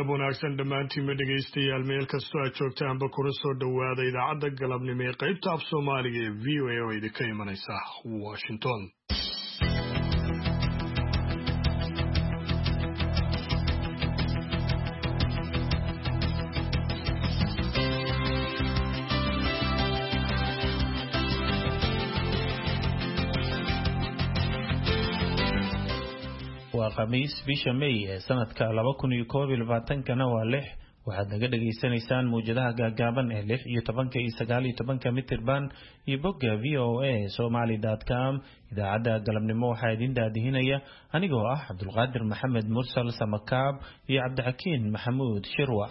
galab wanaagsan dhammaantiinba dhegaystayaal meel kastoo aad joogtaanba kuna soo dhowaada idaacadda galabnimo ee qaybta af soomaaliga ee v o a oo idinka imanaysa Washington. khamiis bisha May ee sanadka 2021 waa 6 waxaad naga dhageysanaysaan muujadaha gaagaaban ee 6 iyo 10 iyo 9 iyo 10 mitirban iyo bogga voa somali.com idaacadda galabnimo waxaa idin daadihinaya anigoo ah Cabdulqaadir Maxamed Mursal Samakaab iyo Cabdixakiin Maxamuud Shirwa.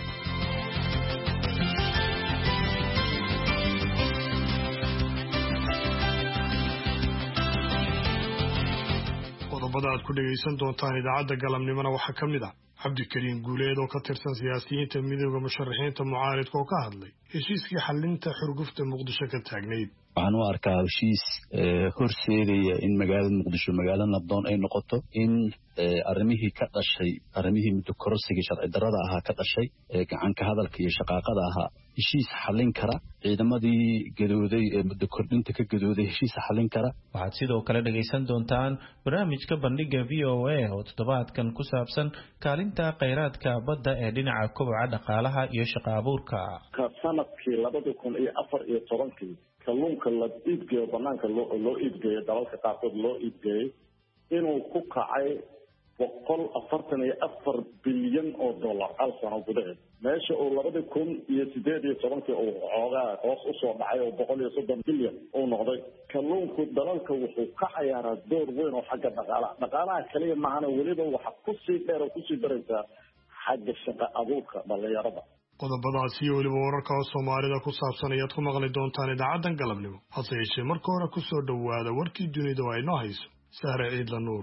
aad ku dhageysan doontaan idaacadda galabnimona waxaa ka mid ah Cabdikariin Guuleed oo ka tirsan siyaasiyiinta midowga musharaxiinta mucaaradka oo ka hadlay heshiiskii xalinta xurgufta Muqdisho ka taagnayd. waxaan u arkaa heshiis horseedaya in magaalada Muqdisho magaalo nabdoon ay noqoto in arrimihii ka dhashay arrimihii muddo kororsiga sharci darrada ahaa ka dhashay gacan ka hadalka iyo shaqaaqada ahaa heshiis xalin kara ciidamadii gadooday ee muddo kordhinta ka gadooday heshiis xalin kara. waxaad sidoo kale dhageysan doontaan barnaamijka bandhiga VOA oo toddobaadkan ku saabsan kaalinta kheyraadka badda ee dhinaca koboca dhaqaalaha iyo shaqo abuurka. sanadkii 2014 kalluunka la iibgeeyo banaanka loo iibgeeyo dalalka qaarkood loo iibgeeyay inuu ku kacay 144 bilyan oo dollar hal sano gudaheed meesha uu 2018 uu xoogaa hoos u soo dhacay oo 130 bilyan uu noqday. kalluunku dalalka wuxuu ka ciyaaraa door weyn oo xagga dhaqaalaha kaliya maahana weliba waxa ku sii dheer oo ku sii daraysa xagga shaqo abuurka dhalinyarada. qodobadaas iyo weliba wararka oo Soomaalida ku saabsan ayaad ku maqli doontaan idaacaddan galabnimo. hase yeeshee marka hore ku soo dhowaada warkii dunida oo ay noo hayso Sahra Ciidla Nuur.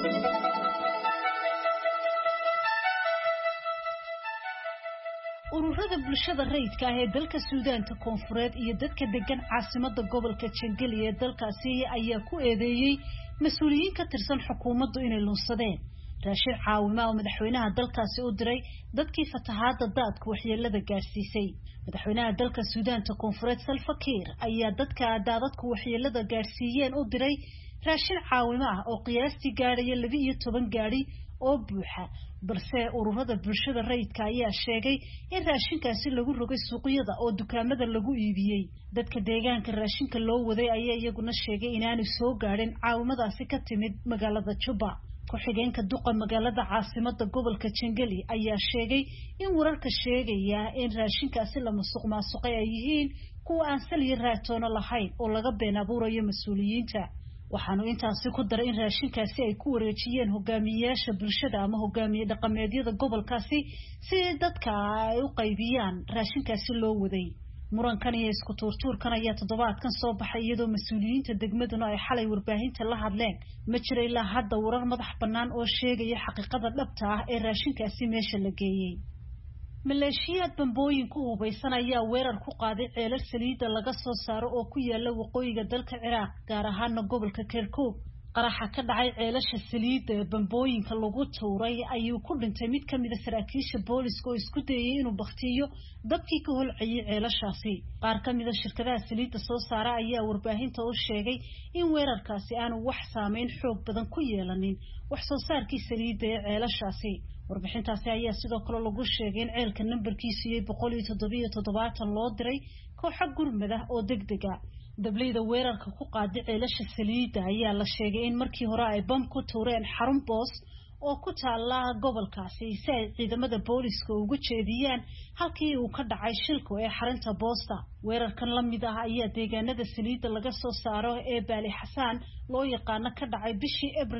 ururada bulshada rayidka ah ee dalka Suudaanta Koonfureed iyo dadka degan caasimadda gobolka Jangali ee dalkaasi ayaa ku eedeeyay mas'uuliyiin ka tirsan xukuumaddu inay lunsadeen raashin caawimo oo madaxweynaha dalkaasi u diray dadkii fatahaadda daadku waxyeelada gaarsiisay. madaxweynaha dalka Suudaanta Koonfureed Salva Kiir ayaa dadka daadadku waxyeelada gaarsiiyeen u diray raashin caawimo ah oo qiyaastii gaaraya 12 gaari oo buuxa, balse ururada bulshada rayidka ayaa sheegay in raashinkaasi lagu rogay suuqyada oo dukaamada lagu iibiyay. dadka deegaanka raashinka loo waday ayaa iyaguna sheegay inaanu soo gaarin caawimadaasi ka timid magaalada Juba. ku-xigeenka duqa magaalada caasimadda gobolka Jangali ayaa sheegay in wararka sheegaya in raashinkaasi la musuqmaasuqay ay yihiin kuwa aan sal iyo raatoona lahayn oo laga been abuurayo mas'uuliyiinta. waxaanu intaasi ku daray in raashinkaasi ay ku wareejiyeen hogaamiyayaasha bulshada ama hogaamiye dhaqameedyada gobolkaasi si dadka ay u qaybiyaan raashinkaasi loo waday. murankan iyo isku tuurtuurkan ayaa toddobaadkan soo baxay iyadoo mas'uuliyiinta degmaduna ay xalay warbaahinta la hadleen. ma jira ilaa hadda warar madax bannaan oo sheegaya xaqiiqada dhabta ah ee raashinkaasi meesha la geeyey. maleeshiyaad bambooyin ku hubeysan ayaa weerar ku qaaday ceelal saliidda laga soo saaro oo ku yaala waqooyiga dalka Ciraaq gaar ahaan gobolka Kirkuk. qaraxa ka dhacay ceelasha saliidda ee bambooyinka lagu tuuray ayuu ku dhintay mid ka mid ah saraakiisha booliska oo isku dayay inuu baqtiyo dabkii ka holcayay ceelashaasi. qaar ka mid ah shirkadaha saliidda soo saara ayaa warbaahinta u sheegay in weerarkaasi aanu wax saameyn xoog badan ku yeelanin wax soo saarkii saliidda ee ceelashaasi. warbixintaasi ayaa sidoo kale lagu sheegay in ceelka nambarkiisu yahay 177 loo diray kooxo gurmad ah oo degdeg ah. dableyda weerarka ku qaaday ceelasha saliidda ayaa la sheegay in markii hore ay bam ku tuureen xarun boos oo ku taala gobolkaasi si ay ciidamada booliska ugu jeediyaan halkii uu ka dhacay shilku ee xarunta boosta. weerarkan la mid ah ayaa deegaanada saliidda laga soo saaro ee Baali Xasaan loo yaqaan ka dhacay bishii Abriil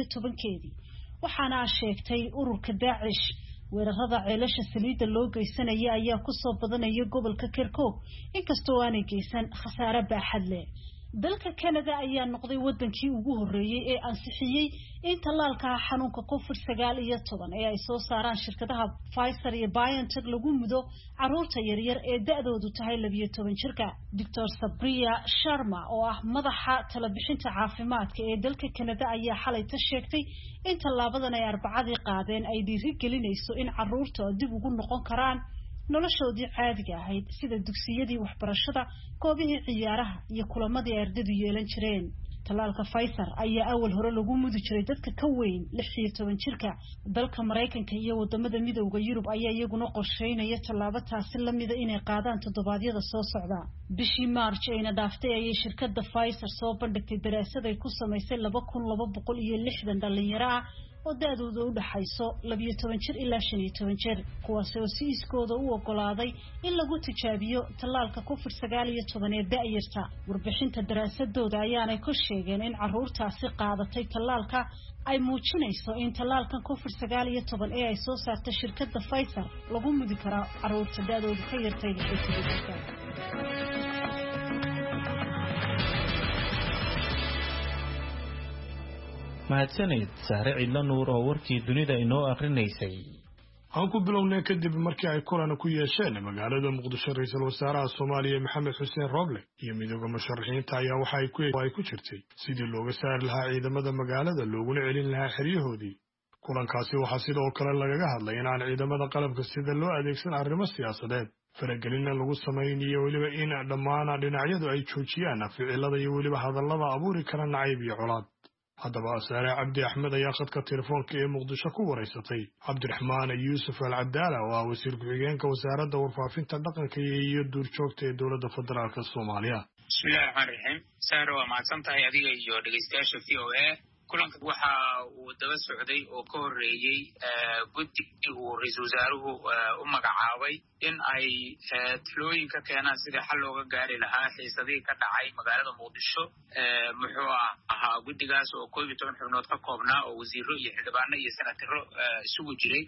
17 waxaana sheegtay ururka Daacish. weerarada ceelasha saliidda loo geysanaya ayaa ku soo badanaya gobolka Kirkuk inkastoo aanay geysan khasaare baaxad leh. dalka Canada ayaa noqday wadankii ugu horeeyay ee ansixiyay in tallaalka xanuunka COVID-19 ee ay soo saaraan shirkadaha Pfizer iyo BioNTech lagu mudo carruurta yaryar ee da'doodu tahay 12 jirka. Dr. Sabriya Sharma oo ah madaxa talabixinta caafimaadka ee dalka Canada ayaa xalay sheegtay in tallaabadan ay Arbacadii qaadeen ay dhiirigelinayso in carruurta dib ugu noqon karaan noloshoodii caadiga ahayd sida dugsiyadii waxbarashada, koobihii ciyaaraha iyo kulamadii ardaydu yeelan jireen. Tallaalka Pfizer ayaa awal hore lagu mudi jiray dadka ka weyn 16 jirka. Dalka Mareykanka iyo wadamada midowga Yurub ayaa iyaguna qorsheynaya tallaabo taasi la mid ah inay qaadaan toddobaadyada soo socda. Bishii March ayna dhaaftay ayay shirkadda Pfizer soo bandhigtay daraasad ay ku samaysay 2260 dhalinyaro ah oo da'doodu u dhaxayso 12 jir ilaa 15 jir, kuwaas oo si iskooda u ogolaaday in lagu tijaabiyo tallaalka COVID-19 ee da'yarta. Warbixinta daraasadooda ayaanay ku sheegeen in carruurtaasi qaadatay tallaalka ay muujinayso in tallaalkan COVID-19 ee ay soo saartay shirkadda Pfizer lagu mudi karo carruurta da'doodu ka yartay 12 jirka. mahadsanid Sahre Cidla Nuur oo warkii dunida inoo akrinaysay. aan ku bilownay kadib markii ay kulan ku yeesheen magaalada Muqdisho ra'iisul wasaaraha Soomaaliya Maxamed Xuseen Roble iyo midowga musharaxiinta ayaa waxa ay ku jirtay sidii looga saari lahaa ciidamada magaalada looguna celin lahaa xeryahoodii. kulankaasi waxaa sidoo kale lagaga hadlay in aan ciidamada qalabka sida loo adeegsan arrimo siyaasadeed faragelina lagu sameeyo waliba in dhammaan dhinacyadu ay joojiyaan ficilada iyo waliba hadallada abuuri kara nacayb iyo colaad. haddaba Sahre Cabdi Axmed ayaa khadka telefoonka ee Muqdisho ku wareysatay Cabdiraxmaan Yuusuf Al-Abdaala oo ah wasiir ku-xigeenka wasaaradda warfaafinta dhaqanka iyo duurjoogta ee dowladda federaalka Soomaaliya. Bismillahir Rahmanir Rahiim. Sahre waa mahadsantahay adiga iyo dhageystayaasha VOA. kulanka waxa uu daba socday oo ka horeeyay guddigii uu ra'iisul wasaaruhu u magacaabay in ay talooyinka keenaan sidii xal looga gaari lahaa xiisadii ka dhacay magaalada Muqdisho. muxuu ahaa guddigaas oo 12 xubnood ka koobnaa oo wasiiro iyo xildhibaano iyo senataro isugu jiray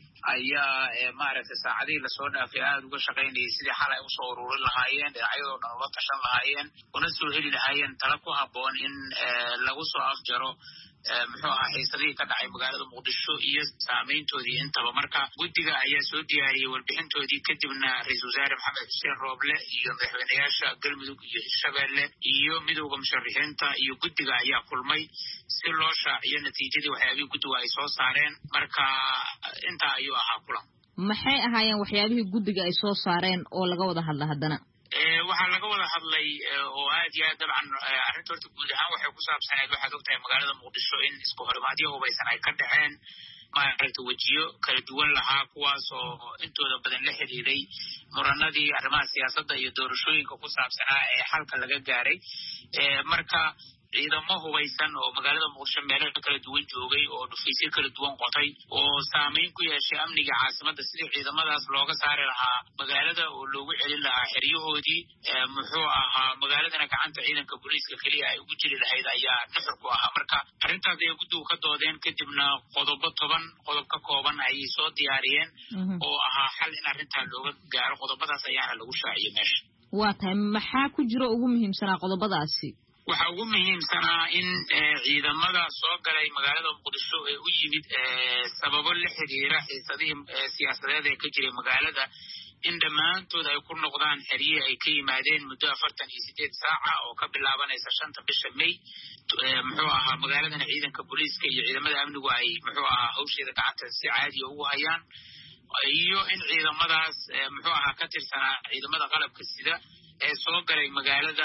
ayaa maaragtay saacadii la soo dhaafay aad uga shaqeynayay sidii xal ay u soo ururin lahaayeen dhinacyadoo dhan uga tashan lahaayeen una soo heli lahaayeen talo ku habboon in lagu soo afjaro muxuu ahaa xiisadii ka dhacay magaalada Muqdisho iyo saameyntoodii intaba. marka guddiga ayaa soo diyaariyay warbixintoodii kadibna ra'iisul wasaare Maxamed Xuseen Roble iyo madaxweynayaasha Galmudug iyo Hirshabelle iyo midowga musharaxiinta iyo guddiga ayaa kulmay si loo shaaciyo natiijadii waxyaabihii guddiga ay soo saareen. marka intaa ayuu ahaa kulan. maxay ahaayeen waxyaabihii guddiga ay soo saareen oo laga wada hadla haddana? waxaa laga wada hadlay oo aad iyo aad dabcan arrinta horta guud ahaan waxay ku saabsaneed waxaad ogtahay magaalada Muqdisho in isku horimaadyo hubaysan ay ka dhaceen maaragtay wajiyo kala duwan lahaa kuwaas oo intooda badan la xiriiray muranadii arrimaha siyaasadda iyo doorashooyinka ku saabsanaa ee xalka laga gaaray. marka ciidamo hubaysan oo magaalada Muqdisho meelo kala duwan joogay oo dhufaysyo kala duwan qotay oo saameyn ku yeeshay amniga caasimadda sidii ciidamadaas looga saari lahaa magaalada oo loogu celin lahaa xeryahoodii. muxuu ahaa magaaladana gacanta ciidanka booliiska kaliya ay ugu jiri lahayd ayaa nuxur ku ahaa. marka arrintaas ayay guddigu ka doodeen kadibna qodob ka kooban ayay soo diyaariyeen oo ahaa xal in arrintaa looga gaaro. qodobadaas ayaana lagu shaaciyay meesha. waa tahay maxaa ku jira ugu muhiimsanaa qodobadaasi? waxa ugu muhiimsanaa in ciidamada soo galay magaalada Muqdisho ee u yimid sababo la xiriira xiisadihii siyaasadeed ee ka jiray magaalada in dhammaantood ay ku noqdaan xeriyihii ay ka yimaadeen muddo 48 saaca oo ka bilaabanaysa 5 bisha May. muxuu ahaa magaaladana ciidanka booliiska iyo ciidamada amnigu ay muxuu ahaa hawsheeda gacanta si caadi ah ugu hayaan iyo in ciidamadaas muxuu ahaa ka tirsanaa ciidamada qalabka sida ee soo galay magaalada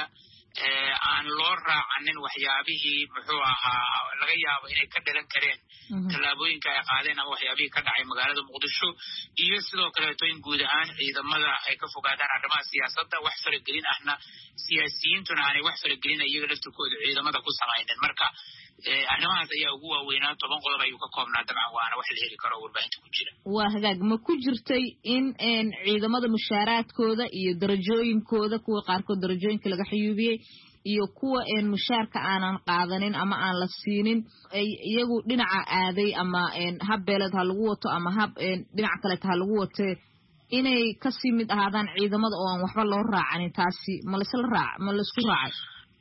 aan loo raacanin waxyaabihii muxuu ahaa laga yaabo inay ka dhalan kareen tallaabooyinka ay qaadeen ama waxyaabihii ka dhacay magaalada Muqdisho. iyo sidoo kaleeto in guud ahaan ciidamada ay ka fogaadaan arrimaha siyaasadda wax faragelin ahna siyaasiyiintuna aanay wax faragelin iyaga laftirkooda ciidamada ku samaynin. marka arrimahaas ayaa ugu waaweynaa 10 qodob ayuu ka koobnaa dabcan waana wax la heli karo warbaahinta ku jira. waa hagaag ma ku jirtay in ciidamada mushaaraadkooda iyo darajooyinkooda kuwa qaarkood darajooyinka laga xiyuubiyey iyo kuwa mushaarka aanan qaadanin ama aan la siinin ay iyagu dhinaca aaday ama hab beeled ha lagu wato ama hab dhinaca kale ha lagu wato inay ka sii mid ahaadaan ciidamada oo aan waxba loo raacanin? taasi ma la isku raacay?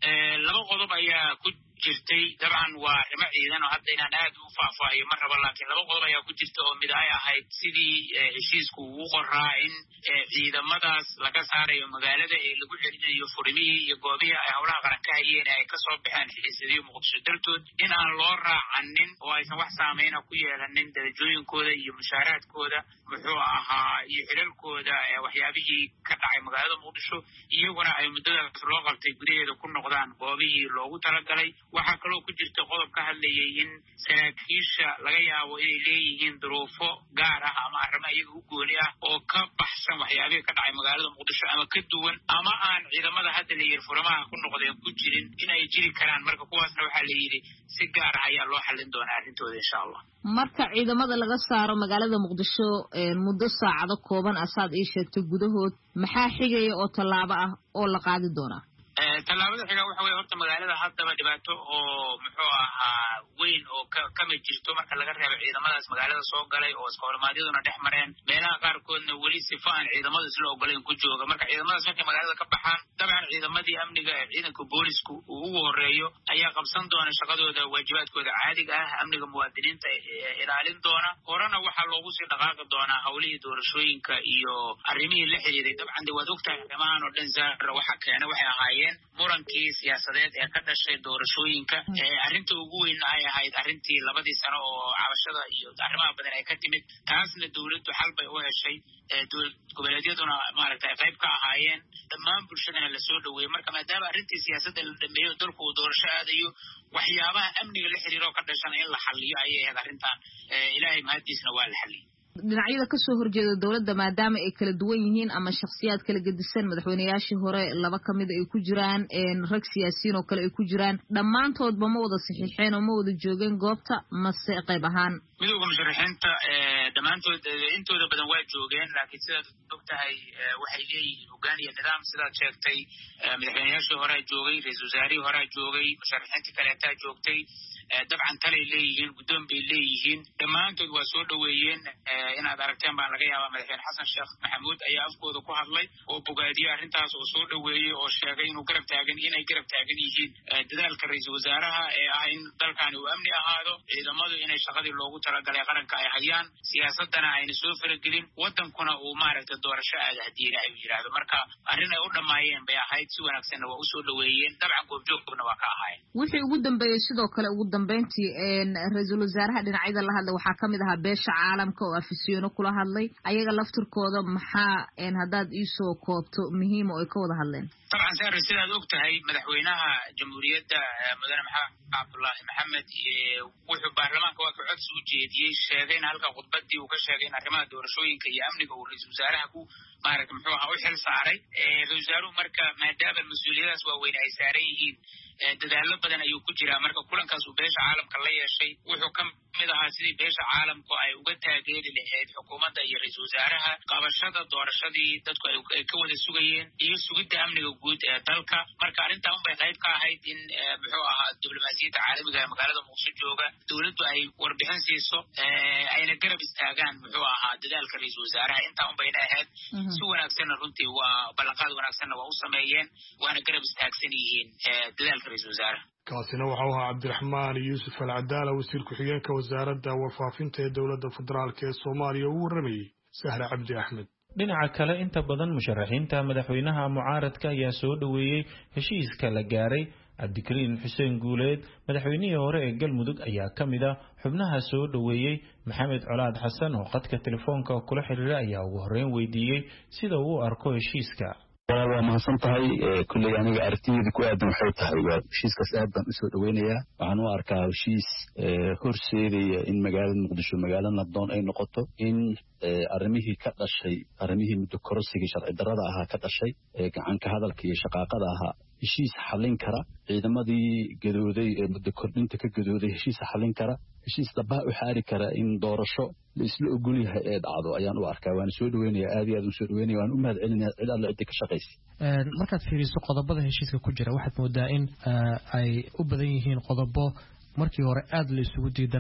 laba qodob ayaa ku jirtay dabcan waa arrimo ciidan oo hadda inaan aad u faahfaahiyo ma rabo laakiin laba qodob ayaa ku jirta oo mid ay ahayd sidii heshiisku ugu qoraa in ciidamadaas laga saarayo magaalada ee lagu celinayo furimihii iyo goobihii ay howlaha qaran ka hayeen ay kasoo baxeen xiisadiyo muqdisho dartood in aan loo raacanin oo aysan wax saameyna ku yeelanin darajooyinkooda iyo mushaaraadkooda muxuu ahaa iyo xilalkooda waxyaabihii ka dhacay magaalada muqdisho iyaguna ay muddadaas loo qabtay gudaheeda ku noqdaan goobihii loogu talagalay waxaa kaloo ku jirta qodob ka hadlayay in saraakiisha laga yaabo inay leeyihiin duruufo gaar ah ama arrimo iyaga u gooni ah oo ka baxsan waxyaabihii ka dhacay magaalada muqdisho ama ka duwan ama aan ciidamada hadda la yidhi furamaha ku noqdeen ku jirin inay jiri karaan marka kuwaasna waxaa la yidhi si gaar ah ayaa loo xallin doonaa arrintooda insha allah marka ciidamada laga saaro magaalada muqdisho muddo saacado kooban asaad ii sheegtay gudahood maxaa xigaya oo tallaabo ah oo la qaadi doonaa tallaabada xiga waxa weye horta magaalada haddaba dhibaato oo muxuu ahaa weyn oo kama jirto marka laga reebo ciidamadaas magaalada soo galay oo iska hormaadyaduna dhex mareen meelaha qaarkoodna weli sifa aan ciidamadu isla ogolayn ku jooga marka ciidamadaas markay magaalada ka baxaan dabcan ciidamadii amniga ee ciidanka boolisku uu ugu horeeyo ayaa qabsan doona shaqadooda waajibaadkooda caadiga ah amniga muwaadiniinta ilaalin doona horena waxaa loogu sii dhaqaaqi doonaa howlihii doorashooyinka iyo arrimihii la xiriiray dabcan de waad ogtahay arrimahan oo dhan zaara waxa keena waxay ahaayeen murankii siyaasadeed ee ka dhashay doorashooyinka arrinta ugu weyn ay ahayd arrintii 2 sano oo cabashada iyo arrimaha badan ay ka timid taasna dawladdu xal bay u heshay dowlad goboleedyaduna maaragtay qayb ka ahaayeen dhammaan bulshadana la soo dhaweeyay marka maadaama arrintii siyaasadda la dhameeyo dalku uu doorasho aadayo waxyaabaha amniga la xiriiro ka dhashana in la xalliyo ayay ahayd arrintan ilaahay mahadiisna waa la xalliyay dhinacyada ka soo horjeeda dawladda maadaama ay kala duwan yihiin ama shakhsiyaad kala gedisan madaxweynayaashii hore 2 kamid ay ku jiraan rag siyaasiyiin oo kale ay ku jiraan dhammaantoodba ma wada saxiixeen oo ma wada joogeen goobta mase qayb ahaan midowga musharaxiinta dhammaantood intooda badan waa joogeen laakiin sidaad ogtahay waxay leeyihiin hoggaan iyo nidaam sidaad sheegtay madaxweynayaashii horea joogay ra-iisul wasaarihii horea joogay musharaxiintii kaleetaa joogtay dabcan talay leeyihiin guddoon bay leeyihiin dhammaantood waa soo dhaweeyeen inaad aragteen baan laga yaabaa madaxweyne xasan sheekh maxamuud ayaa afkooda ku hadlay oo bogaadiyey arrintaas oo soo dhaweeyey oo sheegay inay garab taagan yihiin dadaalka ra-iisul wasaaraha ee ah in dalkani uu amni ahaado ciidamadu inay shaqadii loogu talagalay qaranka ay hayaan siyaasadana ayna soo faragelin wadankuna uu maaragtay doorasho aada haddii ilaahay uu yidhaahdo marka arrin ay u dhammaayeen bay ahayd si wanaagsanna waa usoo dhaweeyeen dabcan goobjoogna waa ka ahaayeen wixii ugu dambeeyey sidoo kale ugu dambeyntii ra-iisul wasaaraha dhinacyada la hadlay waxaa kamid ahaa beesha caalamka oo afisyono kula hadlay ayaga laftirkooda maxaa haddaad iisoo koobto muhiim oo ay ka wada hadleen dabcan saare sidaad ogtahay madaxweynaha jamhuuriyadda mudane maxamed cabdullaahi maxamed wuxuu baarlamaanka waa ka codsi u jeediyey sheegayna halka khudbadii uu ka sheegay in arrimaha doorashooyinka iyo amniga uu ra-iisul wasaaraha ku maaragta muxuu ahaa u xil saaray ra-isul wasaaruhu marka maadaama mas-uuliyadaas waaweyn ay saaran yihiin dadaalo badan ayuu ku jiraa marka kulankaas uu beesha caalamka la yeeshay wuxuu ka mid ahaa sidii beesha caalamku ay uga taageeri lahayd xukuumadda iyo ra-iisul wasaaraha qabashada doorashadii dadku ay ka wada sugayeen iyo sugidda amniga guud ee dalka marka arrintaa unbay qayb ka ahayd in muxuu ahaa diblomaasiyadda caalamiga ee magaalada muqdisho jooga dawladdu ay warbixin siiso ayna garab istaagaan muxuu ahaa dadaalka ra-iisul wasaaraha intaa unbayna ahayd si wanaagsanna runtii waa ballanqaad wanaagsanna waa u sameeyeen waana garab istaagsan yihiin dadaalka ra-iisul wasaaraha kaasina waxau ahaa cabdiraxmaan yuusuf alcadaala wasiir ku-xigeenka wasaaradda warfaafinta ee dowladda federaalk ee soomaaliya uu warramayey sahre cabdi axmed dhinaca kale inta badan musharaxiinta madaxweynaha mucaaradka ayaa soo dhaweeyey heshiiska la gaaray cabdikariin xuseen guuleed madaxweynihii hore ee galmudug ayaa ka mid ah xubnaha soo dhaweeyey maxamed colaad xasan oo qadka telefoonka kula xiriira ayaa ugu horreyn weydiiyey sida uu u arko heshiiska waa mahadsan tahay kulley aniga aragtideeda ku aadan waxay tahay waa heshiiskaas aad baan usoo dhaweynayaa waxaan u arkaa heshiis horseedaya in magaalada muqdisho magaalo nabdoon ay noqoto in arrimihii ka dhashay arrimihii muddo kororsigii sharci darrada ahaa ka dhashay gacanka hadalka iyo shaqaaqada ahaa heshiis xallin kara ciidamadii gadooday ee muddo kordhinta ka gadooday heshiis xallin kara heshiis dhabaha u xaari kara in doorasho la isla ogol yahay ee dhacdo ayaan u arkaa waana soo dhaweynaya aad iyo aad u soo dhaweynaya waan u mahad celinaya cid alle cidda ka shaqaysay markaad fiiriso qodobada heshiiska ku jira waxaad moodaa in ay u badan yihiin qodobo markii hore aad la isugu diidanaa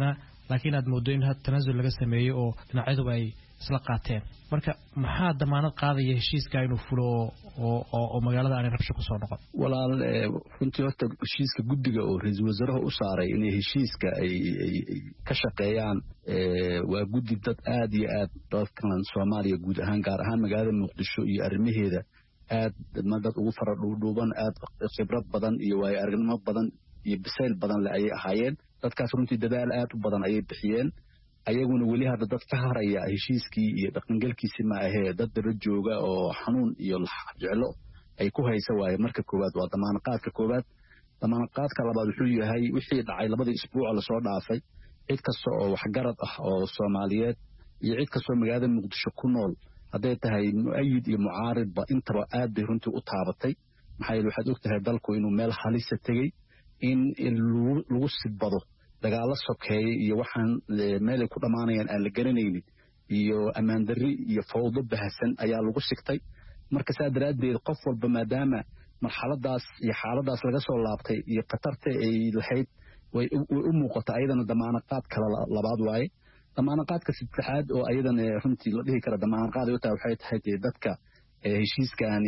laakiin aad moodo in tanaasul laga sameeyo oo dhinacyadu ay isla qaateen marka maxaa damaanad qaadaya heshiiska inuu fulo oo magaalada aan rabsho ku soo noqon walaal runtii horta heshiiska guddiga oo ra'iisul wasaaraha u saaray in heshiiska ay ka shaqeeyaan waa guddi dad aad iyo aad dalkan Soomaaliya guud ahaan gaar ahaan magaalada Muqdisho iyo arrimaheeda aad dad ugu faradhuuban aad khibrad badan iyo way aragnimo badan iyo bisayl badan la ay ahaayeen dadkaas runtii dadaal aad u badan ayay bixiyeen ayaguna weli hadda dad ka haraya heshiiskii iyo dhaqangalkiisa ma ahee dad daba jooga oo xanuun iyo jeclo ay ku haysa waaye marka koowaad waa damaanadka koowaad damaanadka labaad wuxuu yahay wixii dhacay labadii isbuuc la soo dhaafay cid kasta oo wax garad ah oo Soomaaliyeed iyo cid kasta oo magaalada Muqdisho ku nool haday tahay mu'ayid iyo mucaaridba intaba aad bay runtii u taabatay maxay waxaad ogtahay dalku inuu meel halis tagay in lagu sibado dagaalo sokeeyay iyo waxaan meel ay ku dhamaanayaan aan la garanaynin iyo amaan darri iyo fawdo bahasan ayaa lagu sigtay marka saadaradeed qof walba maadaama marxaladaas iyo xaaladaas laga soo laabtay iyo qatarta ay lahayd way u muuqataa ayadana damaanad kala labaad waaye damaanadka saddexaad oo ayadana runtii la dhihi kara damaanad ay waxay tahay dadka heshiiskani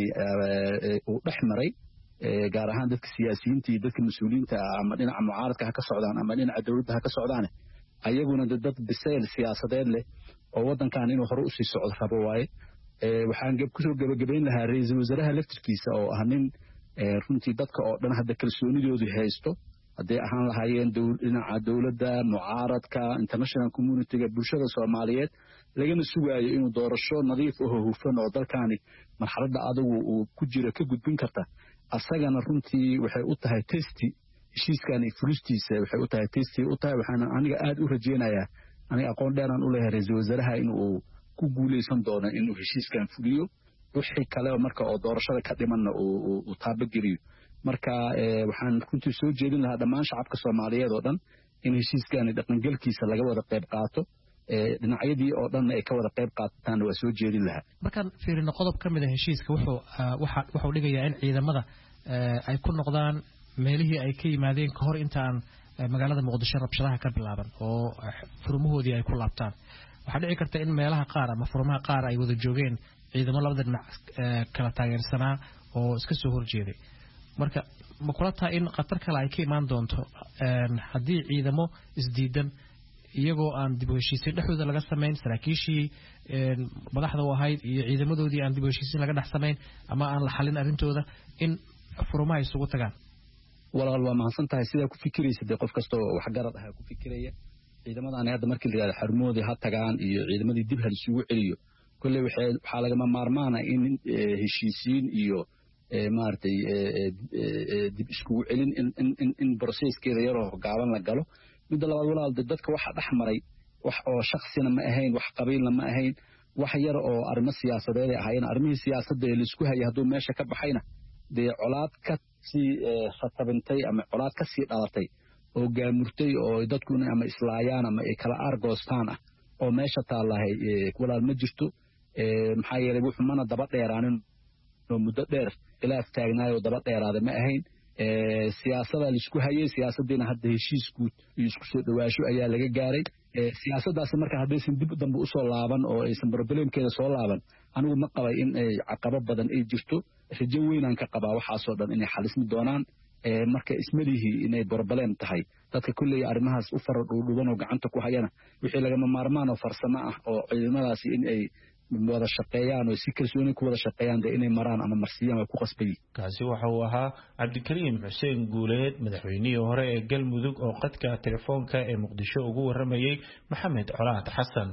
uu dhaxmaray gaar ahaan dadka siyaasiyiinta iyo dadka mas'uuliyiinta ama dhinaca mucaaradka ha ka socdaan ama dhinaca dawladda ha ka socdaan ayaguna dad bisayl siyaasadeed leh oo wadankan inuu hore u sii socdo rabo waaye waxaan ku soo gabagabayn lahaa ra'iisul wasaaraha laftirkiisa oo ah nin runtii dadka oo dhan hadda kalsoonidoodu haysto haday ahaan lahaayeen dhinaca dawladda mucaaradka international community-ga bulshada Soomaaliyeed lagana sugaayo inuu doorasho nadiif oo hufan oo dalkaani marxaladda adigu uu ku jiro ka gudbin karta asagana runtii waxay u tahay testi heshiiskan fulistiisa waxay u tahay testi u tahay waxaan aniga aad u rajeenayaa aniga aqoon dheeraan u leeyahay ra'iisul wasaaraha inuu ku guuleysan doono inuu heshiiskan fuliyo wixii kale marka oo doorashada ka dhimanna uu taabageliyo marka waxaan runtii soo jeedin lahaa dhammaan shacabka Soomaaliyeed oo dhan in heshiiskan dhaqangalkiisa laga wada qayb qaato dhinacyadii oo dhan ay ka wada qayb qaataan waa soo jeedin lahaa markaan fiirino qodob ka mid ah heshiiska wuxuu dhigayaa in ciidamada ay ku noqdaan meelihii ay ka yimaadeen ka hor intaan magaalada Muqdisho rabshadaha ka bilaaban oo furmahoodii ay ku laabtaan waxa dhici karta in meelaha qaar ama furmaha qaar ay wada joogeen ciidamo labada dhinac kala taageersanaa oo iska soo horjeeday marka ma kula tahay in qatar kale ay ka imaan doonto haddii ciidamo isdiidan iyagoo aan dib u heshiisiin dhexdooda laga sameyn saraakiishii madaxda u ahayd iyo ciidamadoodii aan dib u heshiisiin laga dhex sameyn ama aan la xalin arrintooda in furmaha isugu tagaan walaal waa mahadsan tahay sidaa ku fikiraysa dee qof kasta oo wax garad ah ku fikiraya ciidamadaani hadda markii la yiraahdo xarmoodii ha tagaan iyo ciidamadii dib hal isugu celiyo kulley waxaa lagama maarmaana in heshiisiin iyo maartay dib iskugu celin in processkeeda yaroo gaaban la galo midda labaad walaal dadka waxa dhaxmaray wax oo shakhsina ma ahayn wax qabiilna ma ahayn wax yar oo arrimo siyaasadeed ay ahaayeen arrimihii siyaasadda ee la isku hayay hadduu meesha ka baxayna dee colaad ka sii khatabintay ama colaad ka sii dhalatay oo gaamurtay oo dadkuna ama islaayaan ama ay kala argoostaan ah oo meesha taalahay walaal ma jirto maxaa yeelay wuxuu mana daba dheeraanin oo muddo dheer khilaaf taagnaayoo daba dheeraada ma ahayn siyaasada la isku hayay siyaasaddiina hadda heshiis guud iyo isku soo dhawaasho ayaa laga gaaray siyaasaddaasi marka haddaysan dib dambe usoo laaban oo aysan problemkeeda soo laaban anigu ma qabay in ay caqabo badan ay jirto rajo weynaan ka qabaa waxaasoo dhan inay xalismi doonaan marka ismalihii inay problem tahay dadka kulley arrimahaas u fara dhuudhuban oo gacanta ku hayana wixii lagama maarmaan oo farsamo ah oo ciidamadaasi in ay wada shaqeeyaan oo si kalsooni ku wada shaqeeyaan dee inay maraan ama marsiyaan way ku qasbay kaasi waxa uu ahaa Cabdikariim Xuseen Guuleed madaxweynihii hore ee Galmudug oo qadka telefoonka ee Muqdisho ugu waramayay Maxamed Colaad Xasan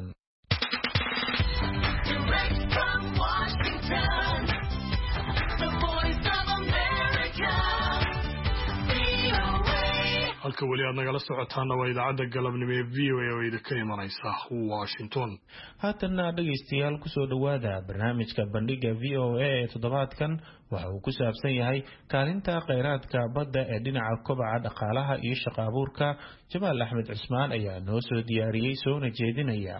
halka weli aad nagala socotaana waa idaacadda galabnimo ee VOA oo idinka imanaysa Washington haatanna dhageystayaal ku soo dhawaada barnaamijka bandhiga VOA ee toddobaadkan waxa uu ku saabsan yahay kaalinta kheyraadka badda ee dhinaca kobaca dhaqaalaha iyo shaqo abuurka Jamaal Axmed Cusmaan ayaa noo soo diyaariyay soona jeedinaya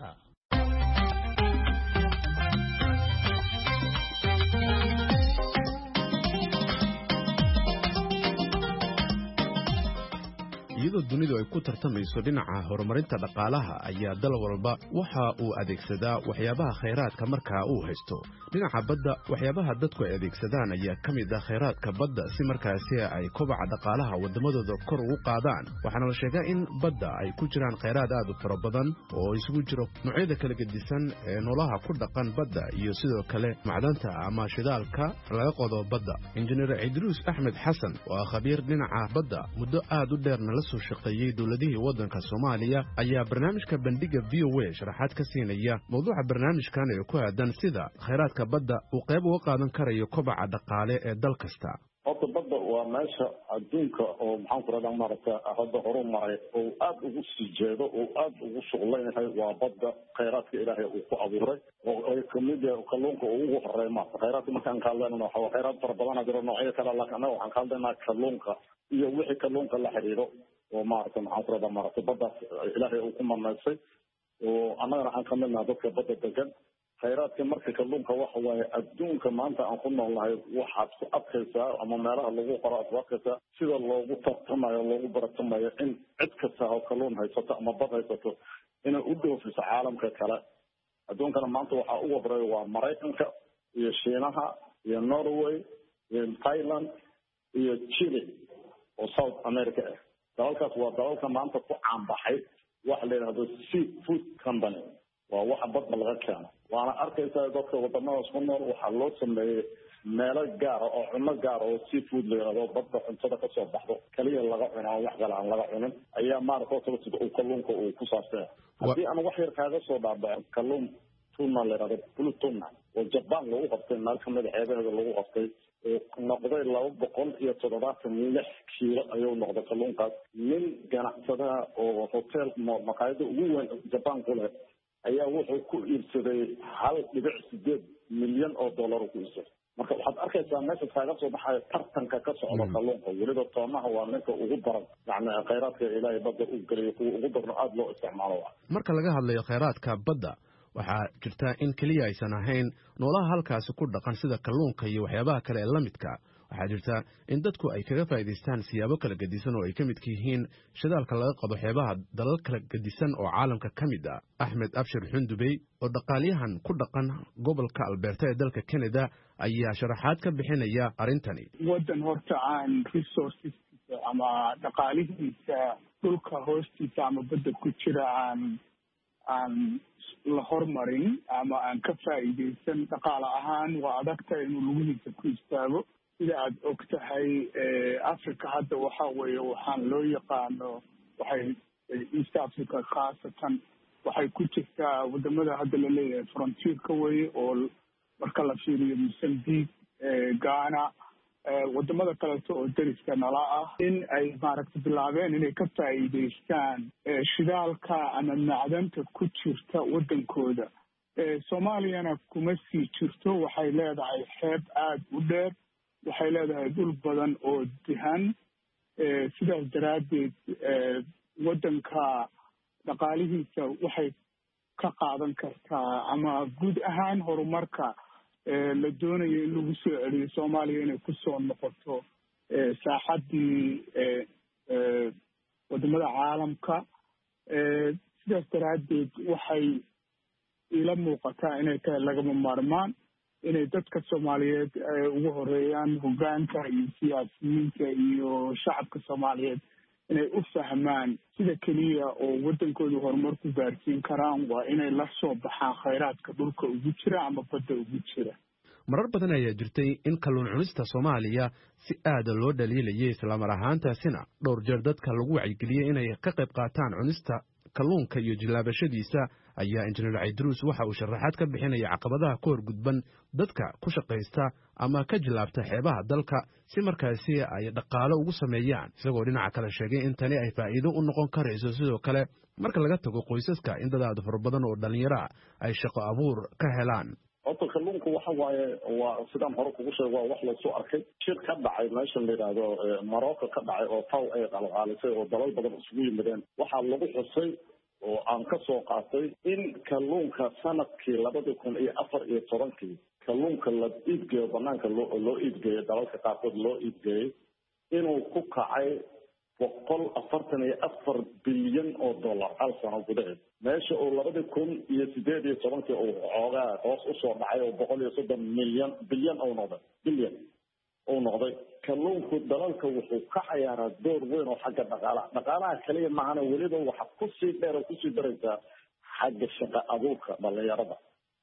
iyadoo dunidu ay ku tartamayso dhinaca horumarinta dhaqaalaha ayaa dal walba waxa uu adeegsadaa waxyaabaha khayraadka markaa uu haysto. dhinaca badda waxyaabaha dadku ay adeegsadaan ayaa ka mid ah khayraadka badda si markaasi ay kobaca dhaqaalaha waddamadooda kor ugu qaadaan. waxaana la sheegaa in badda ay ku jiraan khayraad aad u fara badan oo isugu jiro noocyada kala gedisan ee noolaha ku dhaqan badda iyo sidoo kale macdanta ama shidaalka laga qodo badda. injineer Idruus Axmed Xasan oo ah khabiir dhinaca badda muddo aad u dheerna la soo shaqeeyay dawladihii waddanka Soomaaliya ayaa barnaamijka bandhiga VOA sharaxaad ka siinaya mawduuca barnaamijkan ee ku aadan sida khayraadka badda uu qayb uga qaadan karayo kobaca dhaqaale ee dal kasta. horta badda waa meesha adduunka oo maxaan ku radaa maaragta hadda horumaray oo aad ugu sii jeedo oo aad ugu shuqlaynahay waa badda khayraadka ilaahay uu ku abuuray oo ay kamid yahay kalluunka ugu horeeyma khayraadka markaan ka hadlayno waxa khayraad fara badan jiro noocyo kala laakiin waxaan ka hadlaynaa kalluunka iyo wixii kalluunka la xiriiro oo maaragta maxaan ku radaa maaragta badda ilaahay uu ku manaysay oo annagana aan ka midnahay dadka badda degan khayraadka marka kalluunka waxa waaye adduunka maanta aan ku noolnahay waxaad ku adkaysaa ama meelaha lagu qoro aad ku adkaysaa sida loogu tartamayo loogu baratamayo in cid kasta oo kalluun haysato ama bad haysato inay u dhoofiso caalamka kale. adduunkana maanta waxaa ugu horeeya waa Maraykanka iyo Shiinaha iyo Norway iyo Thailand iyo Chile oo South America ah. dalalkaas waa dalalka maanta ku caanbaxay waxa la yidhaahdo seafood company waa waxa badda laga keeno. waana arkaysaa dadka wadamadaas ku nool waxaa loo sameeyey meelo gaara oo cunno gaara oo seafood la yidhahdo badda cuntada ka soo baxdo kaliya laga cuno wax kale aan laga cunin ayaa maaragta sida uu kalluunka uu ku saabsan. haddii aan wax yar kaaga soo dhaadhaco kalluun tuna la yidhahdo blue tuna oo Japan lagu qabtay meel ka mid xeebaheeda lagu qabtay noqday 276 kiilo ayuu noqday kalluunkaas. nin ganacsadaha oo hotel maqaayada ugu weyn Japan ku leh ayaa wuxuu ku iibsaday 1.8 milyan oo dollar ku iibsaday. marka waxaad arkaysaa meesha kaaga soo baxay tartanka ka socda kalluunka weliba toomaha waa ninka ugu daran yacni khayraadka ilaahay badda u geliyo kuwa ugu daran aad loo isticmaalo. marka laga hadlayo khayraadka badda waxaa jirta in kaliya aysan ahayn noolaha halkaasi ku dhaqan sida kalluunka iyo waxyaabaha kale ee la midka. waxaa jirta in dadku ay kaga faa'iidaystaan siyaabo kala gedisan oo ay ka midka yihiin shidaalka laga qado xeebaha dalal kala gedisan oo caalamka ka mid ah. Axmed Abshir Xundubey oo dhaqaaliyahan ku dhaqan gobolka Alberta ee dalka Canada ayaa sharaxaad ka bixinaya arrintani. waddan horta aan resources ama dhaqaalihiisa dhulka hoostiisa ama badda ku jira aan la hormarin ama aan ka faa'iidaysan dhaqaale ahaan waa adagta inuu lugihiisa ku istaago. sida aad og tahay Africa hadda waxa weeye waxaan loo yaqaano waxay East Africa khaasatan waxay ku jirtaa wadamada hadda la leeyahay frontierka weeye oo marka la fiiriyo Mozambique, Ghana, wadamada kaleeto oo dariska nala ah in ay maaragta bilaabeen inay ka faa'iidaystaan shidaalka ama macdanta ku jirta wadankooda. Soomaaliyana kuma sii jirto waxay leedahay xeeb aad u dheer waxay leedahay dhul badan oo dihan sidaas daraaddeed waddanka dhaqaalihiisa waxay ka qaadan kartaa ama guud ahaan horumarka la doonayo in lagu soo celiyo Soomaaliya inay kusoo noqoto saaxaddii wadamada caalamka. sidaas daraaddeed waxay ila muuqataa inay tahay lagama maarmaan inay dadka Soomaaliyeed ugu horeeyaan hoggaanka iyo siyaasiyiinta iyo shacabka Soomaaliyeed inay u fahmaan sida kaliya oo wadankooda horumar ku gaarsiin karaan waa inay la soo baxaan khayraadka dhulka ugu jira ama badda ugu jira. marar badan ayaa jirtay in kalluun cunista Soomaaliya si aad loo dhaliilayay isla mar ahaantaasina dhowr jeer dadka lagu wacyigeliyay inay ka qayb qaataan cunista kalluunka iyo jilaabashadiisa ayaa injineer Idruus waxa uu sharaxaad ka bixinaya caqabadaha ku horgudban dadka ku shaqeysta ama ka jilaabta xeebaha dalka si markaasi ay dhaqaale ugu sameeyaan isagoo dhinaca kale sheegay in tani ay faa'iido u noqon karayso sidoo kale marka laga tago qoysaska in dad fara badan oo dhalinyaro ay shaqo abuur ka helaan. horta kalluunku waxa waaye waa sidaan hore kugu sheegay waa wax la soo arkay shir ka dhacay meesha la yiraahdo Morocco ka dhacay oo taw ay qalqaalisay oo dalal badan isugu yimaadeen waxaa lagu xusay oo aan ka soo qaatay in kalluunka sanadkii 2014 kalluunka la iibgeeyo banaanka loo iibgeeyo dalalka qaarkood loo iibgeeyay inuu ku kacay $144 bilyan hal sano gudaheed meesha uu 2018 uu xoogaa hoos usoo dhacay oo 130 bilyan uu noqday kalluunku dalalka wuxuu ka ciyaaraa door weyn oo xagga dhaqaalaha kaliya maahana weliba waxa kusii daraysaa xagga shaqo abuurka dhalinyarada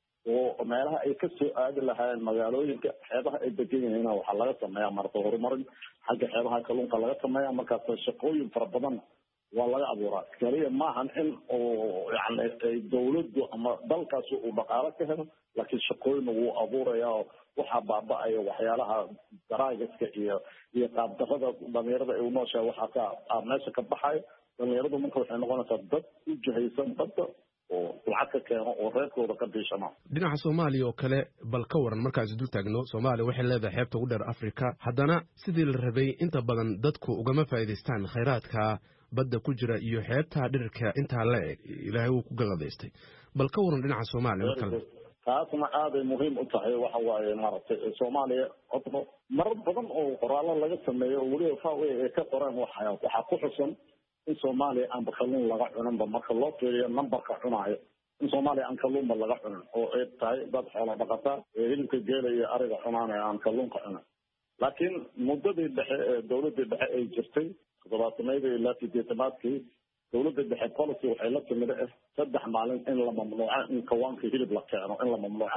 oo meelaha ay ka soo aadi lahaayeen magaalooyinka xeebaha ay degan yihiin waxaa laga sameeyaa marka horumarin xagga xeebaha kalluunka laga sameeyaa markaas shaqooyin fara badan waa laga abuuraa kaliya maahan in oo yani dawladdu ama dalkaasi uu dhaqaalo ka helo laakiin shaqooyin wuu abuurayaa waxaa baaba'aya waxyaalaha daraagiska iyo qaabdarrada dhalinyarada ay u nooshahay waxaa meesha ka baxaya dhalinyaradu marka waxay noqonaysaa dad u jihaysan badda oo lacag ka keeno oo reerkooda ka diishama dhinaca Soomaaliya oo kale bal ka waran markaas dul taagno Soomaaliya waxay leedahay xeebta ugu dheer Afrika haddana sidii la rabay inta badan dadku ugama faa'iideystaan kheyraadka badda ku jira iyo xeebta dhirka inta la eg Ilaahay uu ku galadaystay bal ka waran dhinaca Soomaaliya marka taasna aad ay muhiim u tahay waxa waaye maaragtay Soomaaliya codbo marar badan oo qoraallo laga sameeyo oo weliba faa'iido ay ka qoraan waxa ku xusan in Soomaaliya aan kalluun laga cunin marka loo fiiriyo numberka cunaayo in Soomaaliya aan kalluun laga cunin oo ay tahay dad xoolo dhaqata hilibka geela iyo ariga cunaanaya aan kalluunka cunin laakiin muddadii dhexe dawladda dhexe ay jirtay 70 ilaa 80 dawladda dhexe policy waxay la timid 3 maalin in la mamnuuco in kawaanka hilib la keeno in la mamnuuco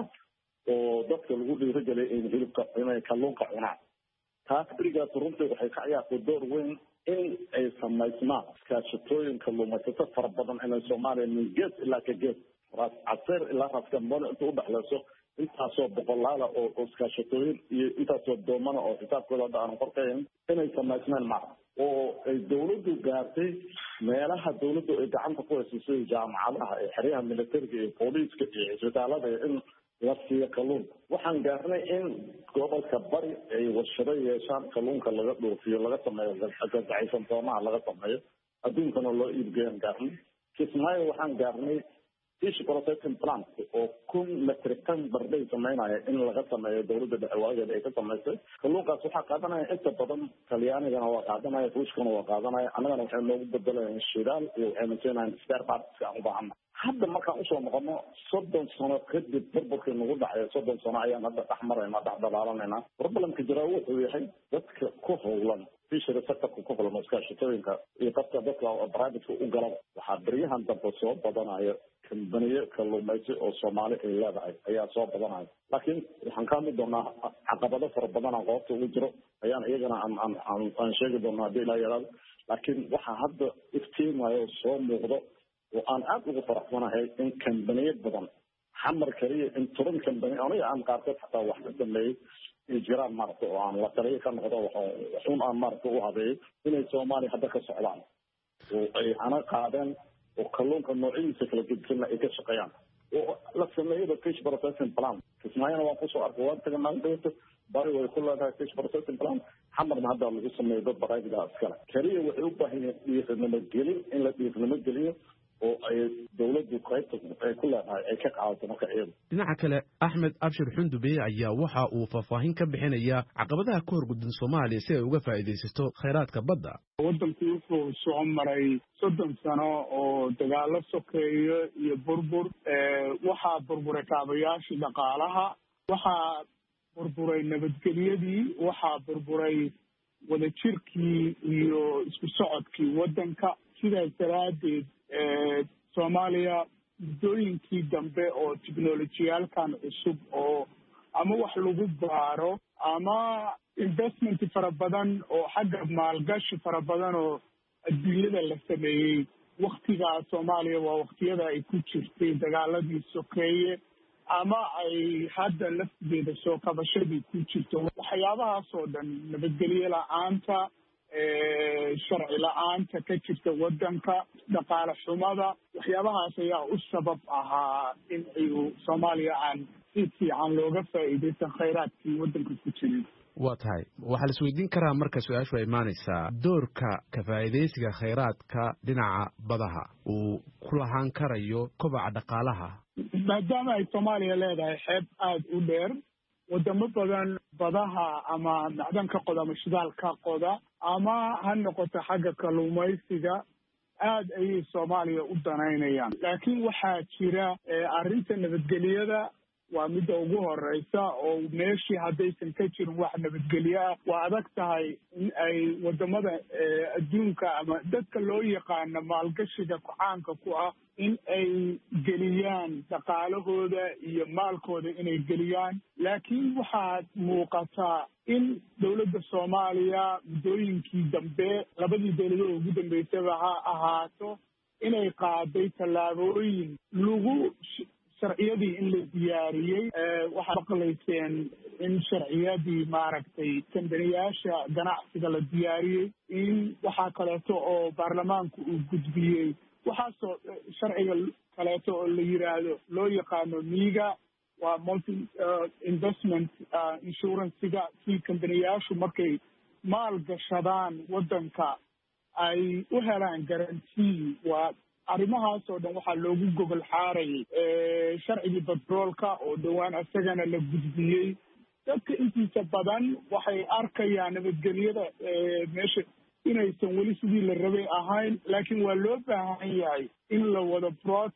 oo dadka lagu dhiirigeliyay in hilibka inay kalluunka cunaan taas barigaas runtii waxay ka ciyaartay door weyn in ay samaysmaan iskaashatooyin kalluumaysato fara badan inay Soomaaliya min gees ilaa ka gees ras casir ilaa ras Gambona inta u dhaxlayso intaasoo boqolaala oo iskaashatooyin iyo intaasoo doomana oo xisaabkooda aan qorqayn inay samaysmaan ma oo ay dawladdu gaartay meelaha dawladdu ay gacanta ku haysay jaamacadaha ee xiriyaha militariga iyo booliiska iyo isbitaalada in la siiyo kalluun waxaan gaarnay in gobolka bari ay warshado yeeshaan kalluunka laga dhoofiyo laga sameeyo gacaysan doomaha laga sameeyo adduunkana loo iibgeeyan gaarnay Kismaayo waxaan gaarnay fish processing plant oo 1,000 metric ton barday sameynaya in laga sameeyo dawladda dhexe ay ka samaysay kalluunkaas waxaa qaadanaya inta badan Talyaanigana waa qaadanaya Ruushkana waa qaadanaya annagana waxay noogu bedelayaan shidaal iyo waxayna keenayaan spare parts aan u baahana hadda markaan usoo noqono 30 sano kadib burburkii nagu dhacay 30 sano ayaan hadda dhaxmarayna dhaxdalaalanayna problemka jira wuxuu yahay dadka ku howlan fishery sectorka ku howlan iskaashatooyinka iyo dadka private u gala waxaa beriyahan dambe soo badanaya kambaniyo kalluumaysi oo Soomaali ay leedahay ayaa soo badanaya laakiin waxaan ka mid doonaa caqabado fara badan oo qoobta ugu jiro ayaan iyagana aan sheegi doonaa hadii la yiraahdo laakiin waxaa hadda iftiimayo soo muuqdo oo aan aad ugu faraxsanahay in kambaniyo badan xamar kaliya in toban kambani aniga aan qaarkood xataa wax ka sameeyay ay jiraan maaragtay oo aan la taliyo ka noqdo waxuun aan maaragtay u habeeyay inay Soomaaliya hadda ka socdaan oo ay ana qaadeen oo kalluunka noocyadiisa kala gedisan ay ka shaqeeyaan oo la sameeyo fish processing plant Kismaayana waa ku soo arkay waan taga maanta bari way ku leedahay fish processing plant xamarna hadda lagu sameeyo dad barayda iskala kaliya waxay u baahan yihiin in la dhiirnimo geliyo oo ay dawladdu qaybta ay ku leedahay ay ka qaadato marka iyada dhinaca kale Axmed Abshir Xundube ayaa waxa uu faahfaahin ka bixinayaa caqabadaha ka hor gudban Soomaaliya si ay uga faa'iideysato kheyraadka badda waddanku wuxuu soo maray 30 sano oo dagaalo sokeeyo iyo burbur waxaa burburay kaabayaashii dhaqaalaha waxaa burburay nabadgelyadii waxaa burburay wadajirkii iyo isku socodkii waddanka sidaas daraaddeed Soomaaliya muddooyinkii dambe oo tiknolojiyaalkan cusub oo ama wax lagu baaro ama investment fara badan oo xagga maalgashi fara badan oo adduunyada la sameeyey waktigaa Soomaaliya waa waktiyada ay ku jirtay dagaaladii sokeeye ama ay hadda lafteeda soo kabashadii ku jirto waxyaabahaas oo dhan nabadgelyo la'aanta sharci la'aanta ka jirta waddanka dhaqaale xumada waxyaabahaas ayaa u sabab ahaa in ay Soomaaliya aan si fiican looga faa'iideysan kheyraadkii waddanka ku jiray waa tahay waxaa la isweydiin karaa marka su-aashu ay imaanaysaa doorka ka faa'iideysiga kheyraadka dhinaca badaha uu ku lahaan karayo kobaca dhaqaalaha maadaama ay Soomaaliya leedahay xeeb aad u dheer wadamo badan badaha ama macdanka qoda ama shidaalka qoda ama ha noqoto xagga kalluumaysiga aad ayay soomaaliya u danaynayaan. laakiin waxaa jira arrinta nabadgelyada waa midda ugu horeysa oo meeshii haddaysan ka jirin wax nabadgelyo ah waa adag tahay in ay wadamada adduunka ama dadka loo yaqaano maalgashiga caanka ku ah in ay geliyaan dhaqaalahooda iyo maalkooda inay geliyaan. laakiin waxaad muuqataa in dowladda soomaaliya muddooyinkii dambe labadii dowladood ugu dambeysaba ha ahaato inay qaaday tallaabooyin lagu sharciyadii in la diyaariyey. waxaad maqlayseen in sharciyadii maaragtay kambaniyaasha ganacsiga la diyaariyey, in waxaa kaleeto oo baarlamaanku uu gudbiyey waxaasoo sharciga kaleeto oo la yiraahdo loo yaqaano miiga waa multi investment insuransiga si kambaniyaashu markay maal gashadaan waddanka ay u helaan garantii. waa arrimahaas oo dhan waxaa loogu gogol xaarayay sharcigii batroolka oo dhowaan isagana la gudbiyey. dadka intiisa badan waxay arkayaan nabadgelyada meesha inaysan weli sidii la rabay ahayn, laakiin waa loo baahan yahay in la wado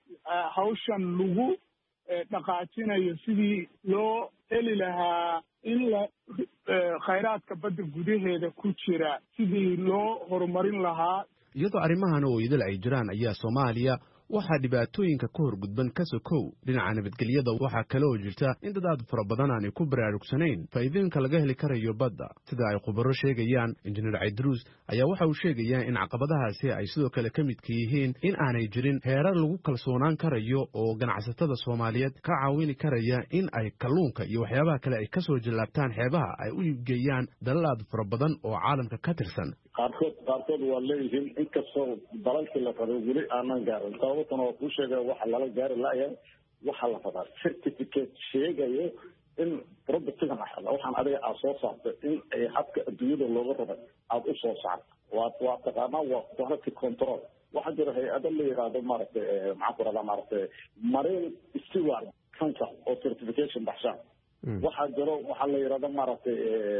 hawshan lagu dhaqaajinayo sidii loo heli lahaa in la khayraadka badda gudaheeda ku jira sidii loo horumarin lahaa. iyadoo arrimahan oo idil ay jiraan ayaa Soomaaliya waxaa dhibaatooyinka ka horgudban ka sokow dhinaca nabadgelyada. waxaa kale oo jirta in dad aad fara badan aanay ku baraarugsanayn faa'iidooyinka laga heli karayo badda. sida ay khubaro sheegayaan, injineer Caydruus ayaa waxa uu sheegayaa in caqabadahaasi ay sidoo kale ka midka yihiin in aanay jirin heerar lagu kalsoonaan karayo oo ganacsatada Soomaaliyeed ka caawini karaya in ay kalluunka iyo waxyaabaha kale ay ka soo jallaabtaan xeebaha ay u iibgeeyaan dalal aad fara badan oo caalamka ka tirsan. qaarkood waa leeyihiin inkastoo dalalkii la rabay weli aanan gaarin. sababtana waa kuu sheegaya waxa lala gaari laaya waxaa la rabaa certificate sheegayo in productigan waxaan adiga aad soo saartay in ay habka adduunyada looga rabay aada u soo saarto. waa taqaanaa waa quality control. waxaa jira hay-ado la yidhaahdo maaragtay maxaan ku radaa maaragtay marine steward council oo certification baxshaan. waxaa jiro waxaa la yidhahdo maaragtay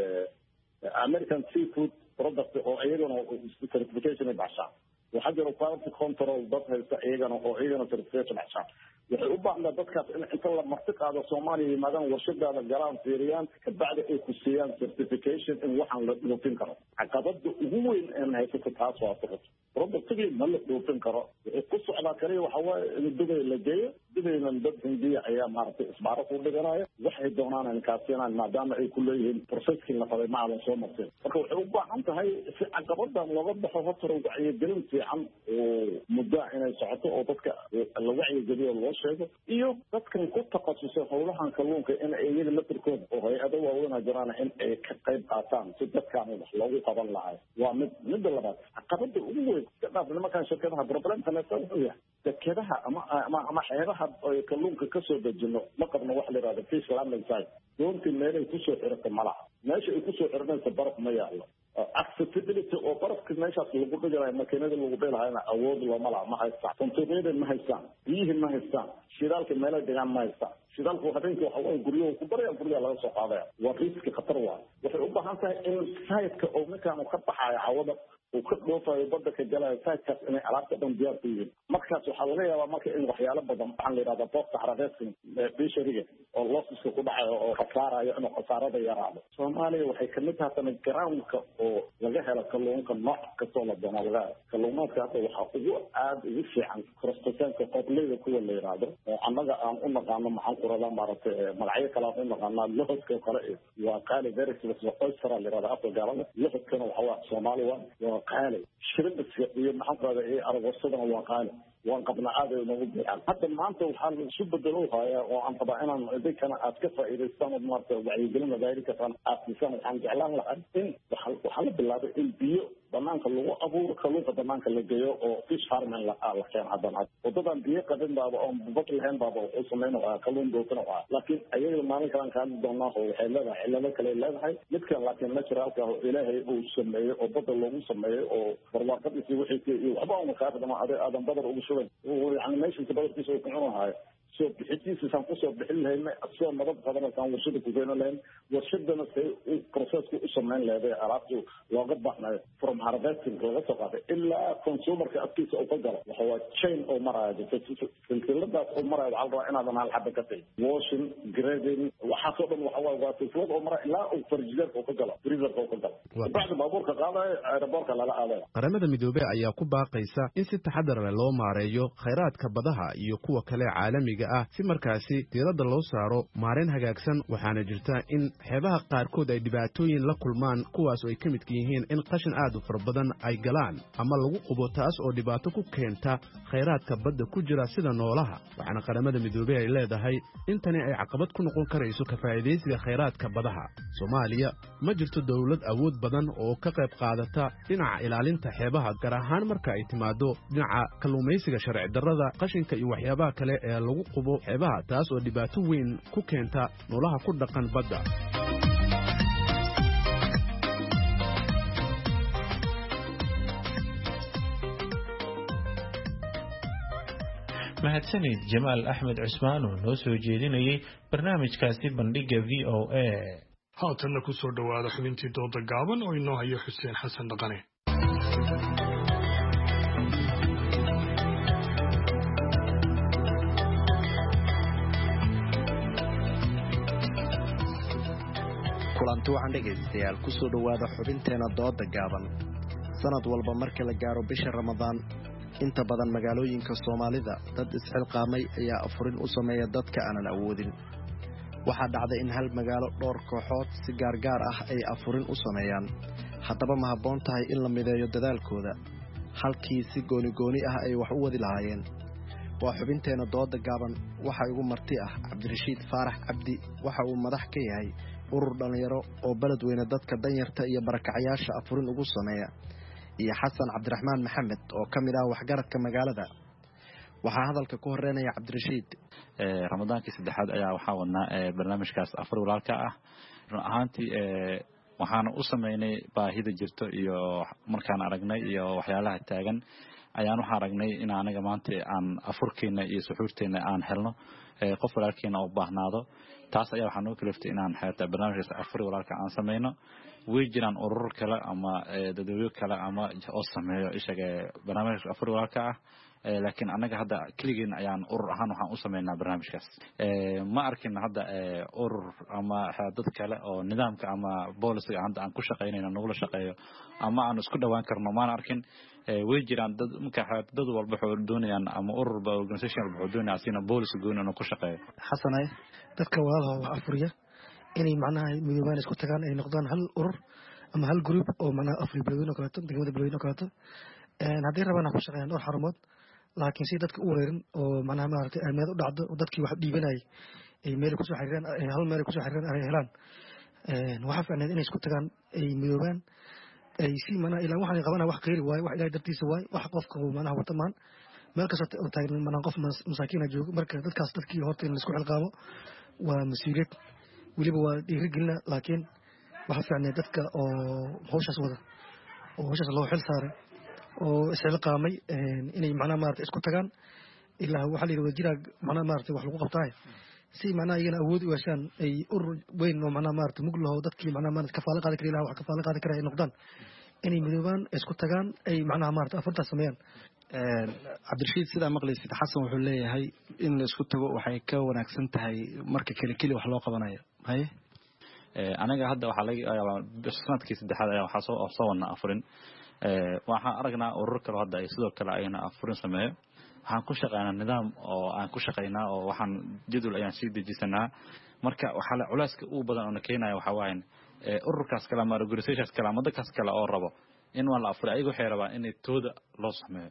American seafood product oo iyagana certification baxshaan. waxaa jira quality control dad haysta iyagana oo iyagana certification baxshaan. waxay u baahnaa dadkaas in inta la marti qaado Soomaaliya yimaadaan warshadaada galaan fiiriyaan kabacdi ay ku siiyaan certification in waxaan la dhoofin karo. caqabada ugu weyn ee haysato taas waa productigii ma la dhoofin karo. wuxuu ku socdaa kaliya waxa waaye in Dubai la geeyo. Dubayna dad Hindiya ayaa maaragtay isbaaro ku dhiganaya waxay doonaan in kaasiyaan maadaama ay ku leeyihiin processkii la qabay ma aadan soo martin. marka waxay u baahan tahay si caqabadan looga baxo horta wacyigelin fiican oo muddo inay socoto oo dadka la wacyigeliyo loo sheego iyo dadkan ku takhasusay howlahan kalluunka in ay iyaga laftirkooda oo hay-ado waaweyn jiraan in ay ka qayb qaataan si dadkaan wax loogu qaban lahaa. waa midda labaad caqabada ugu weyn ka dhaaf nimankan shirkadaha problemka neefta wuxuu yahay dekedaha ama xeebaha ay kalluunka ka soo dejino ma qabno wax la yidhahdo fish landing site. doontii meelay kusoo xirata malaha, meesha ay kusoo xiranaysa baraf ma yaallo. accessibility oo barafka meeshaas lagu dhiganayo makiinada lagu dhigahayna awood looma laha, ma haystaan kontaynada ma haystaan, biyihii ma haystaan, shidaalka meelay dhigaan ma haystaan. shidaalku habeenkii waxa waaye guryahu ku baraya guryaha laga soo qaadaya. waa riski khatar waayo. waxay u baahan tahay in sayidka oo ninkaan uu ka baxayo cawada uu ka dhoofayo badda ka galayo sayidkaas inay alaabta dhan diyaar ku yihiin. markaas waxaa laga yaabaa marka in waxyaalo badan waxaan la yidhahdaa boobta xarabeedkan bishariga oo losiska ku dhacayo oo khasaarayo inuu khasaarada yaraado. Soomaaliya waxay kamid tahay tana groundka oo laga helo kalluunka nooc kastoo la doono laga helo. kalluumaadka hadda waxaa aada ugu fiican korostasaanka qobleyda kuwa la yidhaahdo oo annaga aan u naqaano maxaan ku radaa maaragtay magacyo kale aan u naqaanaa lohodka kale waa qaali verislas oystera la yidhahda afka gaalada. lohodkana waxa waa Soomaali waa qaali. shrimbiska iyo maxaan ku radaa iyo aragoosadana waa qaali. waan qabnaa aad ay noogu buuxaan. hadda maanta waxaa isu bedelo hayaa oo aan rabaa inaan idinkana aad ka faa'iidaystaan oo maaragta wacyigelin magaali kartaan aad siisaan. waxaan jeclaan lahaa in waxaa la bilaabay in biyo banaanka lagu abuuro kalluunka banaanka la geeyo oo fish farming la keeno. haddana waddadan biyo qabin baaba oon bad lahayn baaba wuxuu samayno kalluun doofina waa. laakiin ayaga maalin kalaan kaadi doonaa oo waxay leedahay cillado kale leedahay. midkan laakiin naturalka oo ilaahay uu sameeyey oo badda loogu sameeyey oo barwaaqadiisii wixii iyo waxba uma kaafidama aadan badar ugu shubay yani meeshiisa badarkiisa uu kucunahayo soo bixitiisaan kusoo bixin lahayna asoo nabad qabanasaan warshada ku keena lahayn warshadana say processku u samayn leeday alaabtu looga baxnayo from harvesting laga soo qaaday ilaa consumerka afkiisa uu ka galo waxa waa chain oo maraayo silsiladaas oo maraayo waxaa la rabaa inaadan hal xaba ka tagin washing grading waxaasoo dhan waxa waaye waa silsilad oo maraayo ilaa uu farjideerka uu ka galo freezerka uu ka galo bacda baabuurka qaadayo aeroboortka lala aadayo qaramada midoobey ayaa ku baaqaysa in si taxadar leh loo maareeyo khayraadka badaha iyo kuwa kale caalamiga ah si markaasi diiradda loo saaro maarayn hagaagsan waxaana jirta in xeebaha qaarkood ay dhibaatooyin la kulmaan kuwaas oo ay ka midka yihiin in qashin aad u fara badan ay galaan ama lagu qubo taas oo dhibaato ku keenta khayraadka badda ku jira sida noolaha waxaana qaramada midoobey ay leedahay in tani ay caqabad ku noqon karayso ka faa'iidaysiga khayraadka badaha Soomaaliya ma jirto dawlad awood badan oo ka qayb qaadata dhinaca ilaalinta xeebaha gaar ahaan marka ay timaado dhinaca kalluumaysiga sharci darrada qashinka iyo waxyaabaha kale ee lagu qubo xeebaha taas oo dhibaato weyn ku keenta noolaha ku dhaqan badda mahadsanid Jamaal Axmed Cusmaan oo noo soo jeedinayay barnaamijkaasi bandhiga VOA haatanna ku soo dhawaada xubintii dooda gaaban oo inoo hayo Xuseen Xasan Dhaqane kulanti waxaan dhegaystayaal ku soo dhawaada xubinteena dooda gaaban sanad walba marka la gaaro bisha Ramadaan inta badan magaalooyinka Soomaalida dad isxilqaamay ayaa afurin u sameeya dadka aanan awoodin waxaa dhacday in hal magaalo dhowr kooxood si gaargaar ah ay afurin u sameeyaan haddaba ma habboon tahay in la mideeyo dadaalkooda halkii si gooni ah ay wax u wadi lahaayeen waa xubinteena dooda gaaban waxa igu marti ah Cabdirashiid Faarax Cabdi waxa uu madax ka yahay urur dhalinyaro oo beledweyne dadka danyarta iyo barakacayaasha afurin ugu sameeya iyo Xasan Cabdiraxmaan Maxamed oo kamid ah waxgaradka magaalada waxa hadalka ku horeynaya Cabdirashiid Ramadaankii saddexaad ayaa waxa wadnaa barnaamijkaas afur walaalka ah ahaantii waxaan u sameeynay baahida jirto iyo markaan aragnay iyo waxyaalaha taagan ayaan waxa aragnay in anaga maanta aan afurkeena iyo suxuurteena aan helno qof walaalkeena oo baahnaado taas ayaa waxaan u kaliftay inaan xeerta barnaamijkaas afur walaalka aan sameeyno way jiraan urur kale ama dadweyne kale ama oo sameeyo ishaga barnaamijka afur walaalka ah laakiin anaga hadda kaligeena ayaan urur ahaan waxaan u sameeynaa barnaamijkaas ma arkin hadda urur ama dad kale oo nidaamka ama booliska hadda aan ku shaqeynayno nagula shaqeeyo ama aan isku dhawaan karno ma arkin way jiraan dad marka dad walba oo doonayaan ama urur ba organization walba oo doonaya asina booliska goonana ku shaqeeyo xasanay dadka walaalaha wax afuriya inay macnaha midoobaan isku tagaan ay noqdaan hal urur ama hal group oo macnaha afri beelweyn oo kale degmada beelweyn oo kale haddii rabaan ku shaqeeyaan dhowr xarumood laakiin si dadka u wareerin oo macnaha maaragtay aalmeed u dhacdo oo dadkii wax dhiibanayay ay meel ku soo xiriiraan hal meel ku soo xiriiraan ay helaan waxa fiicneed inay isku tagaan ay midoobaan ay si macnaha ilaa waxaan qabanaa wax qeyri waayo wax ilaahay dartiisa waayo wax qofka uu macnaha wata maan meel kasta oo taagan macnaha qof masaakiina joogo marka dadkaas dadkii horta in la isku xilqaamo waa mas'uuliyad weliba waa dhiirigelina laakiin waxa fiicneed dadka oo hawshaas wada oo hawshaas loo xil saaray oo isxilqaamay inay macnaha maaragtay isku tagaan ilaa waxa la yiraahdo jiraag macnaha maaragtay wax lagu qabtaa si macnaha iyana awood u yeeshaan ay urur weyn oo macnaha maaragtay mug laho dadkii macnaha maaragtay kafaalo qaadi kara ilaa wax kafaalo qaadi kara ay noqdaan inay midoobaan isku tagaan ay macnaha maaragtay afartaas sameeyaan Cabdirashiid sidaa maqlaysid Xasan wuxuu leeyahay in la isku tago waxay ka wanaagsan tahay marka kali wax loo qabanayo haye anaga hadda waxa laga sanadkii saddexaad ayaa waxa soo wadnaa afurin waxaan aragnaa urur kale hadda ay sidoo kale ayna afurin sameeyo waxaan ku shaqeynaa nidaam oo aan ku shaqeynaa oo waxaan jadwal ayaan sii dejisanaa marka waxa la culeyska ugu badan oo keenaya waxa waayn ururkaas kale ama organizations kale ama dadkaas kale oo rabo in waan la afuray ayagu waxay rabaan in tooda loo sameeyo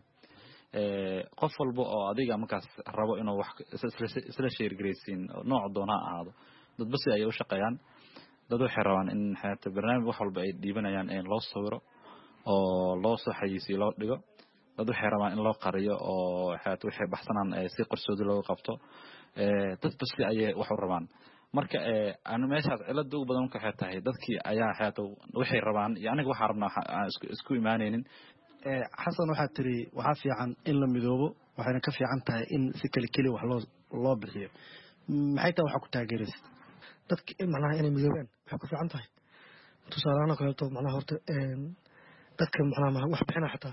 qof walba oo adiga markaas rabo inuu wax isla share gareysiin nooc doona ahaado dad bas ay u shaqeeyaan dad waxay rabaan in xayata barnaamij wax walba ay dhiibanayaan in loo sawiro oo loo soo xayisiyo loo dhigo dad waxay rabaan in loo qariyo oo xayata waxay baxsanaan si qarsoodi loo qabto dad bas ay wax u rabaan marka aan meeshaas cilad ugu badan ka xatahay dadkii ayaa xayata waxay rabaan aniga waxa rabnaa isku iimaanaynin Xasan waxa tiri waxa fiican in la midoobo waxayna ka fiican tahay in si kali wax loo bixiyo maxay tahay waxa ku taageeraysa dadka macnaha inay midoobaan waxay ku fiican tahay tusaalahaan oo kaleeto macnaha horta dadka macnaha wax bixina xataa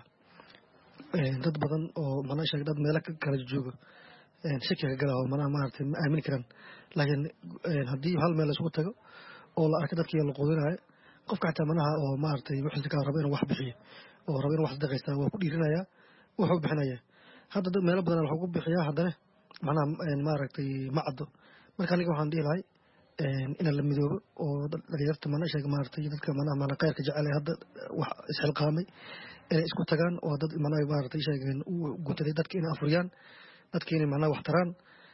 dad badan oo macnaha sheeg dad meelo kala jooga shaki ka gala oo macnaha maaragtay ma aamini karaan laakiin haddii hal meel isugu tago oo la arka dadkii la quudinayo qofka xataa macnaha oo maaragtay wixii ka raba inuu wax bixiyo oo raba inuu wax sadaqaysta waa ku dhiirinayaa wuxuu bixinayaa hadda dad meelo badan waxa ku bixiyaa haddana macnaha maaragtay ma caddo marka aniga waxaan dhihi lahay in la midoobo oo dhalinyarta macnaha sheeg maaragtay dadka macnaha khayrka jecel hadda wax isxilqaamay inay isku tagaan oo dad macnaha maaragtay sheegeen u guntaday dadka inay afuriyaan dadka inay macnaha wax taraan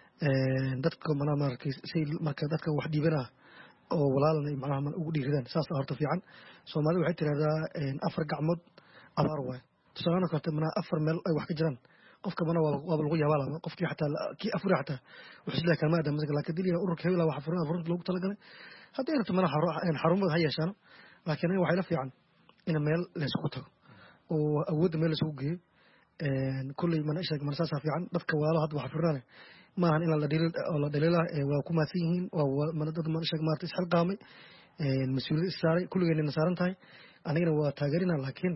dadka macnaha maaragtay si marka dadka wax dhiibana oo walaalan ay macnaha ugu dhiiridaan saas horta fiican Soomaalidu waxay tiraahdaa afar gacmood abaar waay tusaale ka horta macnaha afar meel ay wax ka jiraan qofka macnaha waa lagu yaabaa qofkii xataa kii afur xataa wuxuu isla kama adam marka laakiin dilina ururka hebla wax afurna loogu talagalay haddii ay macnaha xarumada hayashaan laakiin waxay la fiican in meel la isku tago oo awood meel la isku geeyo kulli mana sheeg man saas fiican dadka waalo hadda wax afurnaan ma ahan in la dhaliila waa ku maasan yihiin waa mana dad man sheeg maartay isxilqaamay mas'uuliyad saaray kulligeena saaran tahay anigana waa taageerina laakiin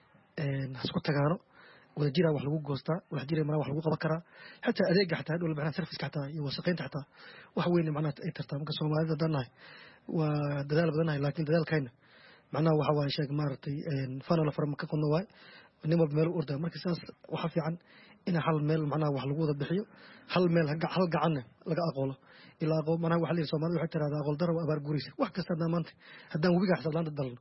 isku tagaano wada jira wax lagu goostaa wax jira mana wax lagu qaban karaa xataa adeega xataa dowladda macnaha service xataa iyo wasaqeynta xataa wax weyn macnaha ay tartaa marka Soomaalida danahay waa dadaal badanahay laakiin dadaalkayna macnaha waxa waa sheeg maartay fanala farma ka qodno waay nimal meel u ordaa marka saas waxa fiican in hal meel macnaha wax lagu wada bixiyo hal meel hal gacan laga aqoolo ilaa aqoon macnaha waxa la Soomaalidu waxay tiraahdaa aqool daro abaar guraysa wax kasta maanta haddaan webiga xasalaanta dalno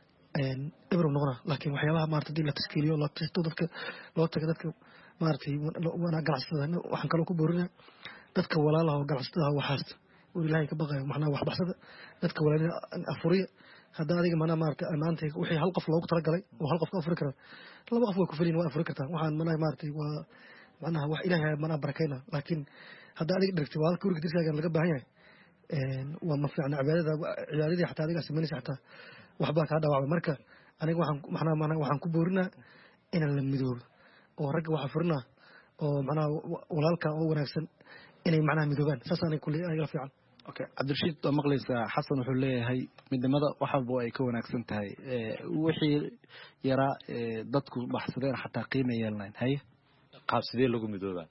ibro noqona laakiin waxyaabaha maartay dib la tashkiiliyo la tirto dadka loo tago dadka maartay wana ganacsatada waxaan kale ku boorinaa dadka walaalaha oo ganacsatada waxaas oo Ilaahay ka baqayo macnaha wax baxsada dadka walaalaha afuriya hadda adiga macnaha maartay amaanta wixii hal qof loogu talagalay oo hal qof ka afuri karo laba qof way ku filin waa afuri kartaa waxaan macnaha maartay waa macnaha wax Ilaahay macnaha barakayna laakiin hadda adiga dhigtay waa halka wariga dirkaaga laga baahan yahay waa ma fiicna cibaadadii xataa adiga sameynaysa xataa waxbaa ka dhaawacay marka aniga waxaan ku boorinaa in la midoobo oo rag waxa furnaa oo macnaha walaalka oo wanaagsan inay macnaha midoobaan saas aniga kulli aniga fiican okay Cabdirashiid oo maqlaysa Xasan wuxuu leeyahay midnimada waxba ay ka wanaagsan tahay wixii yara dadku baxsadeen xataa qiimo yeelnayn hay qaab sidee lagu midoobaa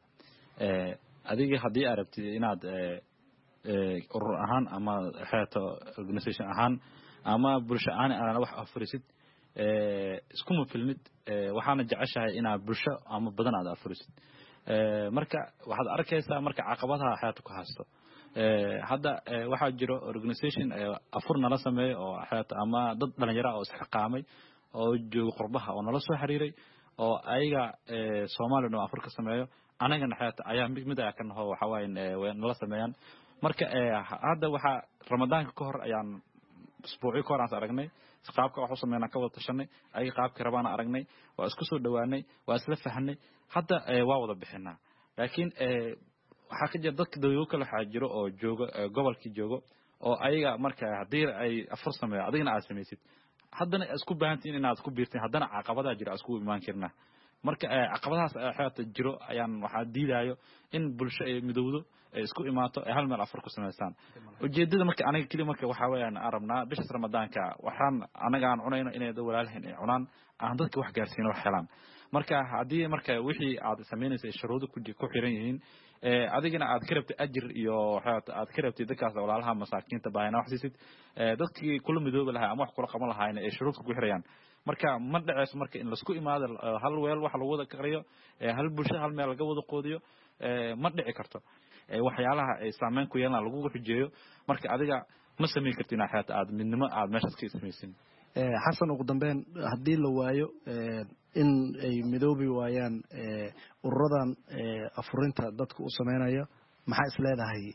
adiga hadii arabtid inaad urur ahaan ama hay'ad organization ahaan ama bulsho ahaan aan wax afurisid isku mufilnid waxaana jeceshahay inaad bulsho ama badan aad afurisid marka waxaad arkaysaa marka caqabadaha hay'adku ka haysto hadda waxa jiro organization afur nala sameeyo oo hay'ad ama dad dhalinyaro oo isxilqaamay oo jooga qurbaha oo nala soo xiriiray oo ayaga Soomaaliya afur ka sameeyo anagana hay'ad ayaa mid ay ka naho waxa wayn nala sameeyaan marka hadda waxa Ramadaanka ka hor ayaan isbuucii ka hor aan aragnay qaabka wax u sameeyna ka wada tashanay ay qaabka rabaan aragnay waa isku soo dhawaanay waa isla fahanay hadda waa wada bixinaa laakiin waxa ka jira dadka dawlado kale waxa jiro oo jooga gobolkii joogo oo ayaga marka hadii ay afur sameeyo adigna aad sameeysid haddana isku baahantiin inaad ku biirteen haddana caqabadaha jira isku imaan karnaa marka caqabadahaas hay'adda jiro ayaan waxa diidayo in bulsho ay midowdo isku imaato hal meel afur ku sameeyaan ujeedada marka aniga kaliya marka waxa weeyaan arabnaa bisha Ramadaanka waxaan anaga aan cunayno inay walaalaheen ay cunaan aan dadka wax gaarsiino wax helaan marka hadii marka wixii aad sameynayso shuruudo ku xiran yihiin adigana aad ka rabtay ajir iyo aad ka rabtay dadkaas walaalaha masaakiinta baayna wax siisid dadkii kula midooba lahaa ama wax kula qaban lahaayeen ee shuruud ku xirayaan marka ma dhacayso marka in la isku imaado hal weel wax lagu wada qariyo hal bulsho hal meel laga wada qoodiyo ma dhici karto waxyaalaha ay saameyn ku yeelan lagu xujeeyo marka adiga ma sameey kartiin hay'ad aad midnimo aad meeshaas ka sameeysin Xasan ugu dambeyn hadii la waayo in ay midoobi waayaan ururadan afurinta dadku u sameeynaya maxaa is leedahay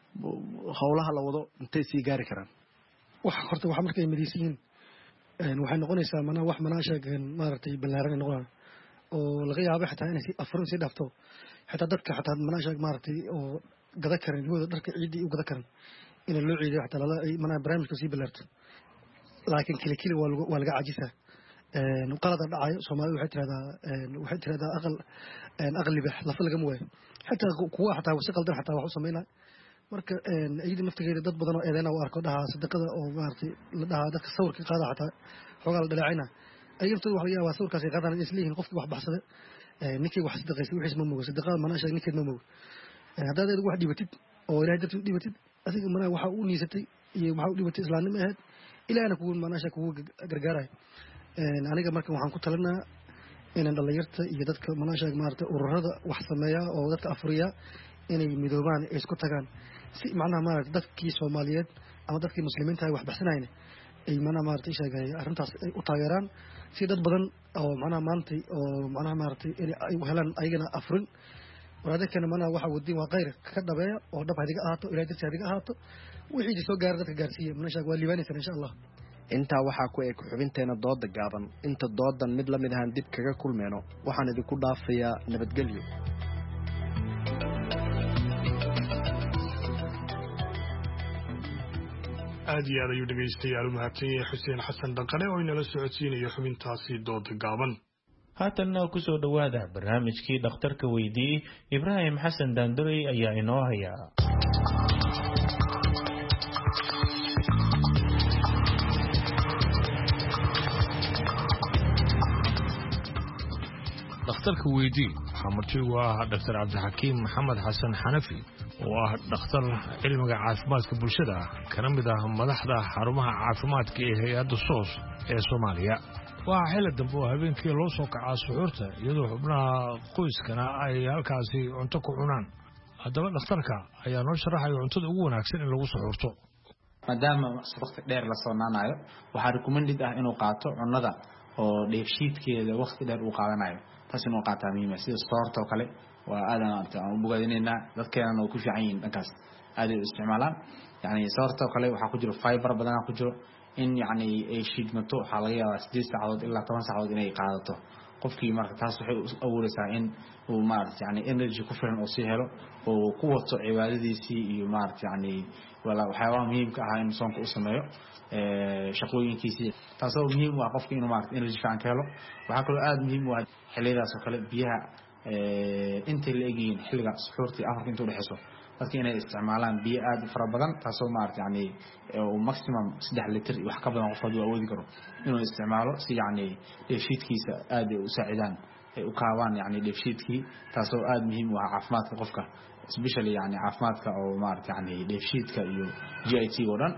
howlaha la wado intay sii gaari karaan wax horta wax markay midaysiin waxay noqonaysaa mana wax mana sheegeen maartay balaaran noqon oo laga yaabo xataa inay afurin si dhafto xataa dadka xataa mana sheeg maartay oo gada karin wada dharka ciidii u gada karin in loo ciidiyo xataa mana barnaamijka si balaarto laakiin kili waa laga cajisaa qalada dhacayo Soomaalidu waxay tiraahdaa aqal libax lafa laga mooyo xataa kuwa xataa wasi qaldan xataa wax u sameeyna marka ayidi naftigeeda dad badan oo eedeena u arko dhaha sadaqada oo maartay la dhaha dadka sawirka qaada xataa xogaa la dhaleecina ayirtu wax laga yaabaa sawirkaas ay qaadaan isliin qofkii wax baxsada ninkii wax sadaqaysi wixii ma moogo sadaqada mana sheeg ninkii ma moogo haddaad adigu wax dhibatid oo ilaahay dadku dhibatid adiga mana waxa uu niisatay iyo waxa uu dhibatay islaamnimo ahayd ilaahna kugu manasha kugu gargaaray aniga markan waxaan ku talinaa inaan dhalinyarta iyo dadka manasha maartay ururada wax sameeya oo dadka Afriya inay midoobaan ay isku tagaan si macnaha maartay dadkii Soomaaliyeed ama dadkii muslimiinta ay wax baxsanayeen ay macnaha maartay sheegay arrintaas ay u taageeraan si dad badan oo macnaha maantay oo macnaha maartay ay u helaan ayagana afrin waraadkana macnaha waxa wadin waa qeyr ka dhabeeya oo dhab hadiga ahaato ilaa dadka hadiga ahaato wixii soo gaaray dadka gaarsiiyay manasha waa liibaanaysan insha Allah intaa waxaa ku eg xubinteena dooda gaaban inta doodan mid la mid ahaan dib kaga kulmeyno waxaan idinku dhaafayaa nabadgelyo aad iyo aad ayuu dhegaystayaal u mahadsan yahay Xuseen Xasan Dhaqane oo inala socodsiinayo xubintaasi dooda gaaban haatanna ku soo dhawaada barnaamijkii dhakhtarka weydii Ibraahim Xasan Daanduray ayaa inoo haya dhakhtarka weydii waxaa martigu ah Dr. Cabdixakiim Maxamed Xasan Xanafi oo ah dhakhtar cilmiga caafimaadka bulshada kana mid ah madaxda xarumaha caafimaadka ee hay'adda SOS ee Soomaaliya waa xilli dambe oo habeenkii loo soo kacaa suxuurta iyadoo xubnaha qoyskana ay halkaasi cunto ku cunaan haddaba dhakhtarka ayaa noo sharaxaya cuntada ugu wanaagsan in lagu suxuurto maadaama waqti dheer la soonaanayo waxaa recommended ah inuu qaato cunnada oo dheefshiidkeeda waqti dheer uu qaadanayo taas inuu qaataa muhiim ah sida soorta oo kale waa aan u bogaadinaynaa dadkeena oo ku fiican yihiin dhankaas aad u isticmaalaan yani soorta oo kale waxaa ku jiro fiber badan ku jiro in yani ay shiidmato waxaa laga yaabaa 8 saacadood ilaa 10 saacadood inay qaadato qofkii marka taas waxay awoodaysaa in uu maaragtay yani energy ku filan oo si helo oo ku wato cibaadadiisii iyo maaragtay yani waxyaabaha muhiimka ah in soonka u sameeyo shaqooyinkiisii taasoo muhiim u ah qofka inuu maaragtay energy fiican ka helo waxaa kaloo aad muhiim u ah xilliyadaas oo kale biyaha intay la egyihiin xilliga suxuurtii afarka inta u dhexeyso dadka inay isticmaalaan biyo aad fara badan taasoo maaragtay yani maximum 3 litir wax ka badan qof haduu awoodi karo inuu isticmaalo si yani dheefshiidkiisa aad u saacidaan u kaawaan yani dheefshiidkii taasoo aad muhiim u ah caafimaadka qofka especially yani caafimaadka oo maaragtay yani dheefshiidka iyo GIT oo dhan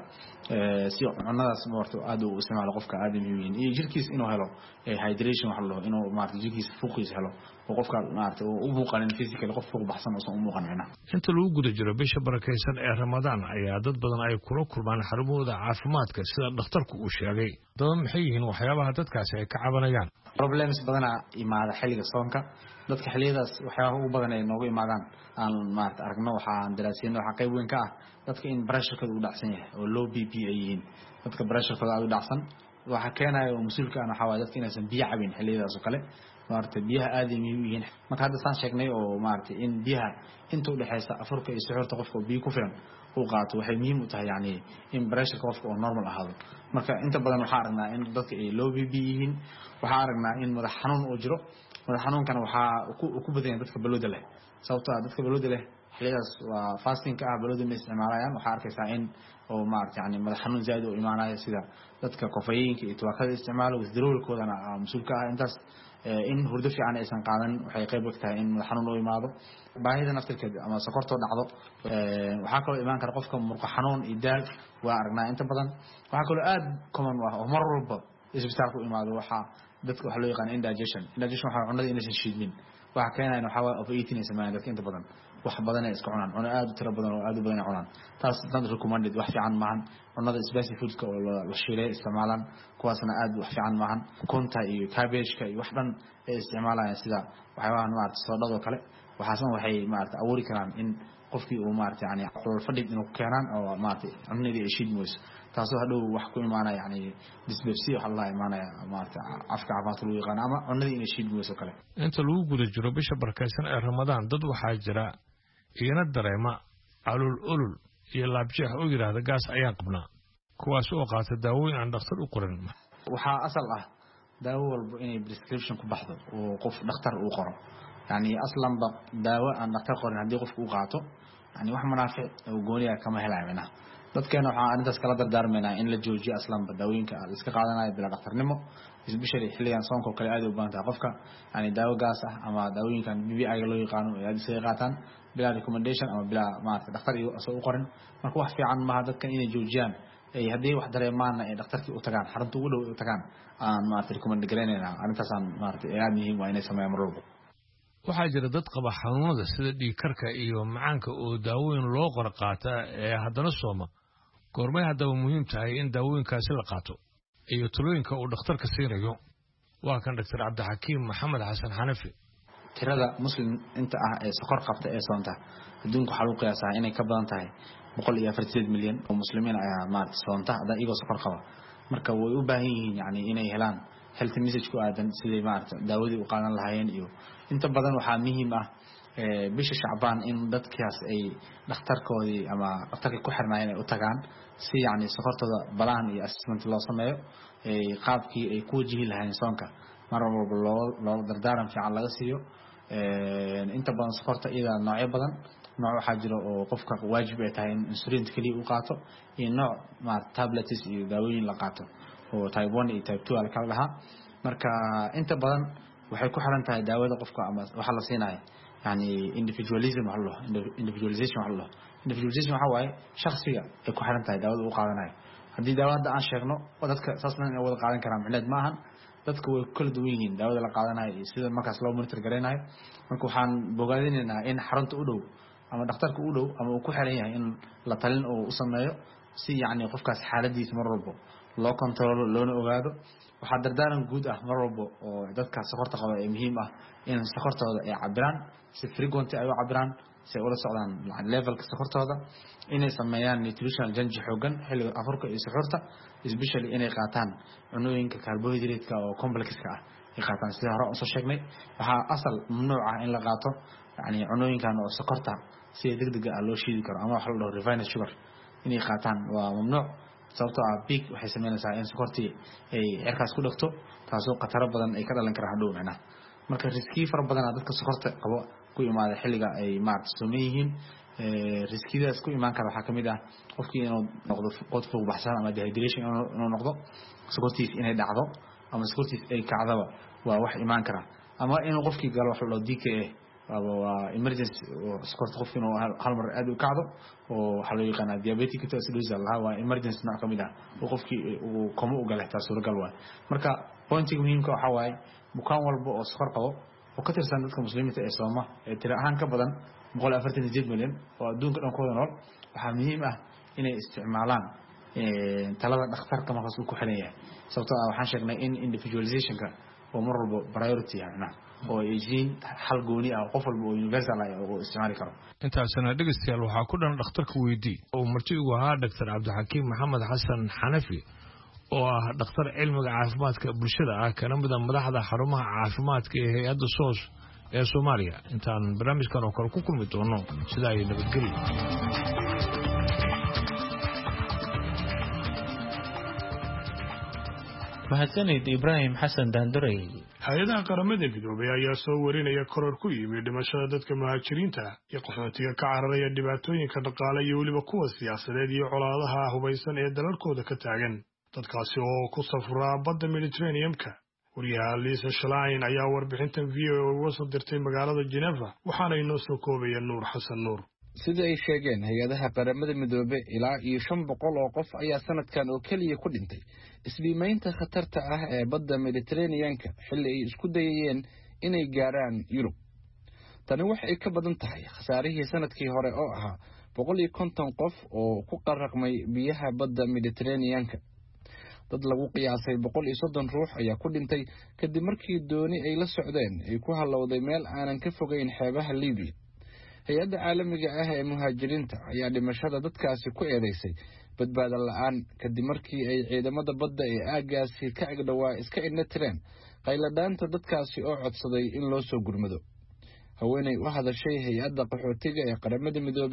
si cunnadaas maarto aad u isticmaalo qofka aad muhiim iyo jirkiisa inuu helo hydration wax loo inuu maartay jirkiisa fuuqiisa helo oo qofka maartay u muuqan physically qof fuuq baxsan oo u muuqan macna inta lagu guda jiro bisha barakeysan ee Ramadaan ayaa dad badan ay kula kulmaan xarumooda caafimaadka sida dhakhtarku uu sheegay dad maxay yihiin waxyaabaha dadkaasi ay ka cabanayaan problems badan imaada xilliga soonka dadka xilliyadaas waxyaabaha ugu badan ay noogu imaadaan aan maartay aragno waxaan daraasayno waxa qayb weyn ka ah dadka in pressure-kooda uu dhacsan yahay oo low BP ay yihiin dadka pressure-kooda aad u dhacsan waxa keenayo mas'uulka aan waxa dadka inaysan biyo cabin xilliyadaas oo kale maartay biyaha aad ay muhiim u yihiin marka hadda saan sheegnay oo maartay in biyaha inta u dhaxaysa afurka iyo suxuurta qofka biyo ku filan uu qaato waxay muhiim u tahay yani in pressure-ka qofka oo normal ahaado marka inta badan waxa aragnaa in dadka ay low BP yihiin waxa aragnaa in madax xanuun uu jiro madax xanuunkana waxa ku badan dadka balooda leh sababtoo ah dadka balooda leh xilliyadaas waa fasting ka ah balooda ma isticmaalayaan waxa arkaysaa in oo maartay yani madax xanuun zaid u imaanaya sida dadka kofeeyinka iyo tubaakada isticmaalo withdrawalkoodana mas'uulka ah intaas in hurdo fiican aysan qaadan waxay qayb ka tahay in madax xanuun u imaado baahida naftirkeeda ama sokorto dhacdo waxa kale imaan kara qofka murqa xanuun iyo daal waa aragnaa inta badan waxa kale aad common ah oo mar walba isbitaalka u imaado waxa dadka waxa loo yaqaan indigestion waxa cunada inaysan shiidmin waxa keenayna waxa waa overeating ay sameeyaan dadka inta badan wax badan ay iska cunaan cunno aad u tiro badan oo aad u badan ay cunaan taas dad recommended wax fiican maahan cunnada spicy foodska oo la shiilay isticmaalaan kuwaasna aad wax fiican maahan kunta iyo cabbage-ka iyo wax dhan ay isticmaalayaan sida waxyaabaha maaragtay soodhada kale waxaasna waxay maaragtay awoori karaan in qofkii uu maaragtay yani xulul fadhig inuu keenaan oo maaragtay cunadii ay shiidmayso taasoo hadhow wax ku imaanaya yani dyspepsia waxa la imaanaya maaragtay afka caafimaadka lagu yaqaan ama cunadii inay shiidmayso kale inta lagu guda jiro bisha barakeysan ee Ramadaan dad waxaa jira iyana dareema calool olol iyo laabjeex oo yiraahdo gaas ayaan qabnaa kuwaas oo qaata daawooyin aan dhakhtar u qoran waxaa asal ah daawo walba inay prescription ku baxdo oo qof dhakhtar uu qoro yani aslanba daawo aan dhakhtar qorin haddii qofku uu qaato yani wax manaafic oo gooniya kama helayo macnaha dadkeena waxaan arrintaas kala dardaarmaynaa in la joojiyo aslanba daawooyinka la iska qaadanayo bila dhakhtarnimo especially xilligan soonka oo kale aad u baahan tahay qofka yani daawo gaas ah ama daawooyinkan BBI loo yaqaano ee aad iska qaataan bila recommendation ama bila maarta dhakhtar iyo soo qorin marka wax fiican ma dadkan inay joojiyaan ay haddii wax dareemaana ay dhakhtarkii u tagaan xarunta ugu dhow u tagaan aan maarta recommend gareynayna arrintaas aan maarta aad muhiim waa inay sameeyaan mar walba waxaa jira dad qaba xanuunada sida dhiig karka iyo macaanka oo daawooyin loo qor qaata ee haddana sooma goormay haddaba muhiim tahay in daawooyinkaasi la qaato iyo talooyinka uu dhakhtarka siinayo waa kan Dr. Cabdixakiim Maxamed Xasan Xanafi tirada muslim inta ah ee sokor qabta ee soonta adduunka waxa lagu qiyaasaa inay ka badan tahay 148 milyan oo muslimiin ayaa maarta soonta hada iyagoo sokor qaba marka way u baahan yihiin yani inay helaan health message ku aadan sidii maarta daawadii u qaadan lahaayeen iyo inta badan waxaa muhiim ah bisha Shacbaan in dadkaas ay dhakhtarkoodii ama dhakhtarka ku xirnaayeen ay u tagaan si yani sokortooda balaan iyo assessment loo sameeyo qaabkii ay ku wajihi lahaayeen soonka mar walba loo dardaaran fiican laga siiyo inta badan sokorta iyada noocyo badan nooc waxaa jira oo qofka waajib ay tahay in insulin kaliya uu qaato iyo nooc ma tablets iyo daawooyin la qaato oo type 1 iyo type 2 kala laha marka inta badan waxay ku xiran tahay daawada qofka ama waxa la siinayo yani individualism individualization waxa waaye shakhsiga ay ku xiran tahay daawada uu qaadanayo haddii daawada aan sheegno dadka saasna inay wada qaadan karaan macnaheed ma ahan dadku way kala duwan yihiin daawada la qaadanayo iyo sida markaas loo monitor gareynayo marka waxaan bogaadinaynaa in xarunta u dhow ama dhakhtarka u dhow ama uu ku xiran yahay in la talin oo u sameeyo si yani qofkaas xaaladiisa mar walba loo control loona ogaado waxaa dardaaran guud ah mar walba oo dadka sokorta qaba ee muhiim ah in sokortooda ay cabiraan si frequent ay u cabiraan si ay ula socdaan levelka sokortooda inay sameeyaan nutritional change xoogan xilliga afurka iyo suxuurta especially inay qaataan cunooyinka carbohydrate-ka oo complex-ka ah ay qaataan sida hore u soo sheegnay waxaa asal mamnuuc ah in la qaato yani cunooyinkan oo sokorta si degdeg ah loo shiidi karo ama wax la dhaho refined sugar inay qaataan waa mamnuuc sababtoo ah peak waxay sameynaysaa in sokortii ay cirkaas ku dhagto taasoo khataro badan ay ka dhalan karaan hadhow macnaha marka riski fara badan dadka sokorta qabo ku imaada xilliga ay maarta sooman yihiin riskidaas ku imaan kara waxaa kamid ah qofkii inuu noqdo qod fuuq baxsan ama dehydration inuu noqdo sokortiis inay dhacdo ama sokortiis ay kacdaba waa wax imaan kara ama inuu qofkii galo wax loo DKA waa emergency sokorta qofkii inuu hal mar aad u kacdo oo waxa loo yaqaan diabetic ketoacidosis waa emergency nooc kamid ah oo qofkii uu komo u galay taas suuragal waa marka pointiga muhiimka waxa waaye bukaan walba oo sokor qabo oo ka tirsan dadka muslimiinta ee Soomaa ee tiro ahaan ka badan 148 milyan oo adduunka dhan ku nool waxaa muhiim ah inay isticmaalaan talada dhakhtarka markaas uu ku xiran yahay sababtoo ah waxaan sheegnay in individualization-ka oo mar walba priority ah oo ay yihiin hal gooni ah qof walba oo universal ah oo isticmaali karo intaasna dhegeystayaal waxaa ku dhan dhakhtarka weydii oo marti ugu ahaa Dr. Cabdixakiim Maxamed Xasan Xanafi oo ah dhakhtar cilmiga caafimaadka bulshada ah kana mid ah madaxda xarumaha caafimaadka ee hay'adda SOS ee Soomaaliya intaan barnaamijkan oo kale ku kulmi doono sida ay nabadgelyo mahadsanid Ibrahim Xasan Daanduray hay-adaha qaramada midoobay ayaa soo warinaya koror ku yimi dhimashada dadka muhaajiriinta iyo qaxootiga ka cararaya dhibaatooyinka dhaqaale iyo weliba kuwa siyaasadeed iyo colaadaha hubaysan ee dalalkooda ka taagan dadkaasi oo ku safraa badda Mediterranean-ka wariyaha Lisa Schlein ayaa warbixintan VOA uga soo dirtay magaalada Geneva waxaana inoo soo koobaya Nuur Xasan Nuur sida ay sheegeen hay-adaha qaramada midoobay ilaa iyo 500 oo qof ayaa sanadkan oo kaliya ku dhintay isbiimaynta khatarta ah ee badda Mediterranean-ka xilli ay isku dayayeen inay gaaraan Yurub tani waxay ka badan tahay khasaarihii sanadkii hore oo ahaa 150 qof oo ku qaraqmay biyaha badda Mediterranean-ka dad lagu qiyaasay 130 ruux ayaa ku dhintay kadib markii dooni ay la socdeen ay ku halowday meel aanan ka fogeyn xeebaha Liibiya hay-adda caalamiga ah ee muhaajiriinta ayaa dhimashada dadkaasi ku eedeysay badbaado la'aan kadib markii ay ciidamada badda ee aagaasi ka agdhawaa iska idna tireen qayladhaanta dadkaasi oo codsaday in loo soo gurmado haweenay u hadashay hay-adda qaxootiga ee qaramada midoobe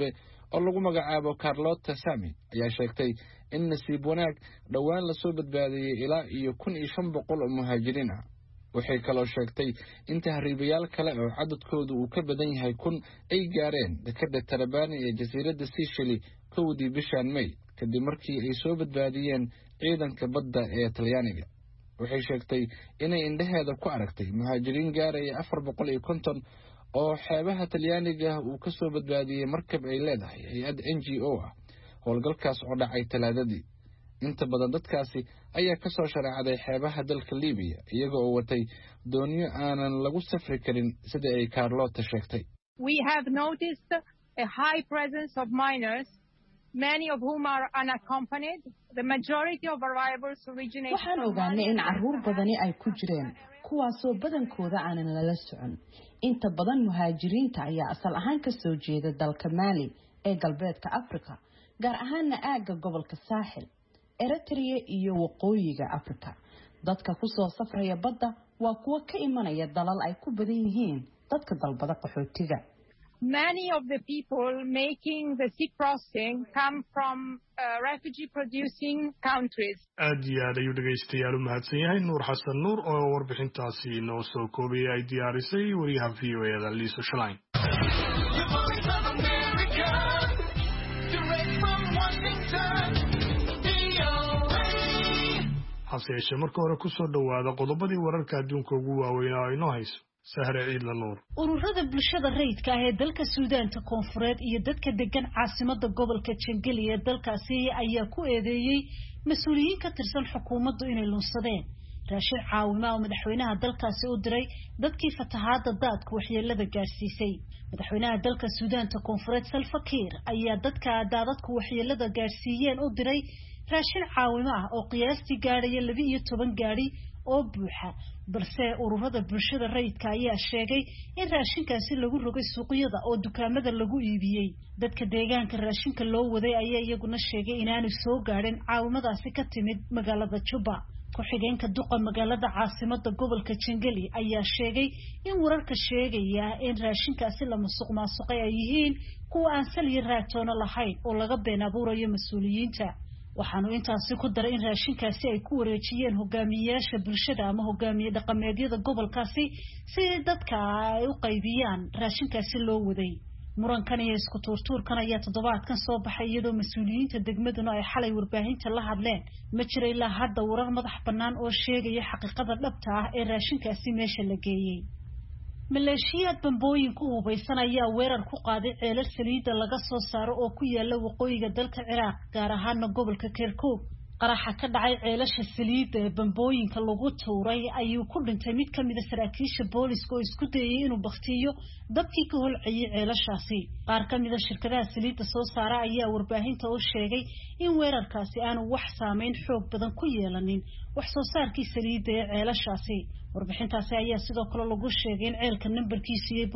oo lagu magacaabo Carlota Sami ayaa sheegtay in nasiib wanaag dhowaan la soo badbaadiyay ilaa iyo 1500 oo muhaajiriin ah. waxay kaloo sheegtay in tahriibayaal kale oo cadadkoodu uu ka badan yahay 1000 ay gaareen dekedda Tarabani ee jasiiradda Sicily kowdii bishan May kadib markii ay soo badbaadiyeen ciidanka badda ee Talyaaniga. waxay sheegtay inay indhaheeda ku aragtay muhaajiriin gaaraya 450 oo xeebaha Talyaaniga uu ka soo badbaadiyay markab ay leedahay hay'ad NGO ah howlgalkaas oo dhacay Talaadadii. inta badan dadkaasi ayaa ka soo shareecday xeebaha dalka Liibiya iyaga oo watay dooniyo aanan lagu safri karin sida ay Carlota sheegtay. We have noticed a high presence of minors, many of whom are unaccompanied. The majority of arrivals originate. waxaan ogaanay in caruur badani ay ku jireen kuwaasoo badankooda aanan lala socon. inta badan muhaajiriinta ayaa asal ahaan ka soo jeeda dalka Mali ee galbeedka Afrika, gaar ahaanna aagga gobolka Saaxil, Eritrea iyo waqooyiga Afrika. dadka ku soo safraya badda waa kuwa ka imanaya dalal ay ku badan yihiin dadka dalbada qaxootiga. Many of the people making the sea crossing come from refugee-producing countries. aad iyo aad ayuu dhegaystayaal u mahadsan yahay Nuur Xasan Nuur oo warbixintaasi noo soo koobiyay ay diyaarisay wariyaha VOA-da Liisa Shalayn. hase yeeshee marka hore ku soo dhowaada qodobadii wararka adduunka ugu waaweynaa oo inoo hayso Sahre Ciidla Nuur. ururada bulshada rayidka ah ee dalka Suudaanta Koonfureed iyo dadka degan caasimada gobolka Jangeli ee dalkaasi ayaa ku eedeeyay mas'uuliyiin ka tirsan xukuumaddu inay lunsadeen raashin caawimo oo madaxweynaha dalkaasi u diray dadkii fatahaada daadka waxyeelada gaarsiisay. madaxweynaha dalka Suudaanta Koonfureed Salva Kiir ayaa dadka daadadku waxyeelada gaarsiiyeen u diray raashin caawimo ah oo qiyaastii gaaraya 12 gaari oo buuxa, balse ururada bulshada rayidka ayaa sheegay in raashinkaasi lagu rogay suuqyada oo dukaamada lagu iibiyay. dadka deegaanka raashinka loo waday ayaa iyaguna sheegay inaanu soo gaarin caawimadaasi ka timid magaalada Juba. ku-xigeenka duqa magaalada caasimada gobolka Jangeli ayaa sheegay in wararka sheegaya in raashinkaasi la musuqmaasuqay ay yihiin kuwa aan sal iyo raatoona lahayn oo laga been abuurayo mas'uuliyiinta. waxaanu intaasi ku daray in raashinkaasi ay ku wareejiyeen hogaamiyayaasha bulshada ama hogaamiye dhaqameedyada gobolkaasi si dadka ay u qaybiyaan raashinkaasi loo waday. murankan iyo isku tuurtuurkan ayaa toddobaadkan soo baxay iyadoo mas'uuliyiinta degmaduna ay xalay warbaahinta la hadleen. ma jira ilaa hadda warar madax bannaan oo sheegaya xaqiiqada dhabta ah ee raashinkaasi meesha la geeyey. maleeshiyaad bambooyin ku hubaysan ayaa weerar ku qaaday ceelal saliidda laga soo saaro oo ku yaala waqooyiga dalka Ciraaq, gaar ahaan gobolka Kirkuk. qaraxa ka dhacay ceelasha saliidda ee bambooyinka lagu tuuray ayuu ku dhintay mid ka mid ah saraakiisha booliska oo isku dayay inuu baktiyo dabkii ka holcayay ceelashaasi. qaar ka mid ah shirkadaha saliidda soo saara ayaa warbaahinta u sheegay in weerarkaasi aanu wax saameyn xoog badan ku yeelanin wax soo saarkii saliidda ee ceelashaasi. warbixintaasi ayaa sidoo kale lagu sheegay in ceelka nambarkiisu yahay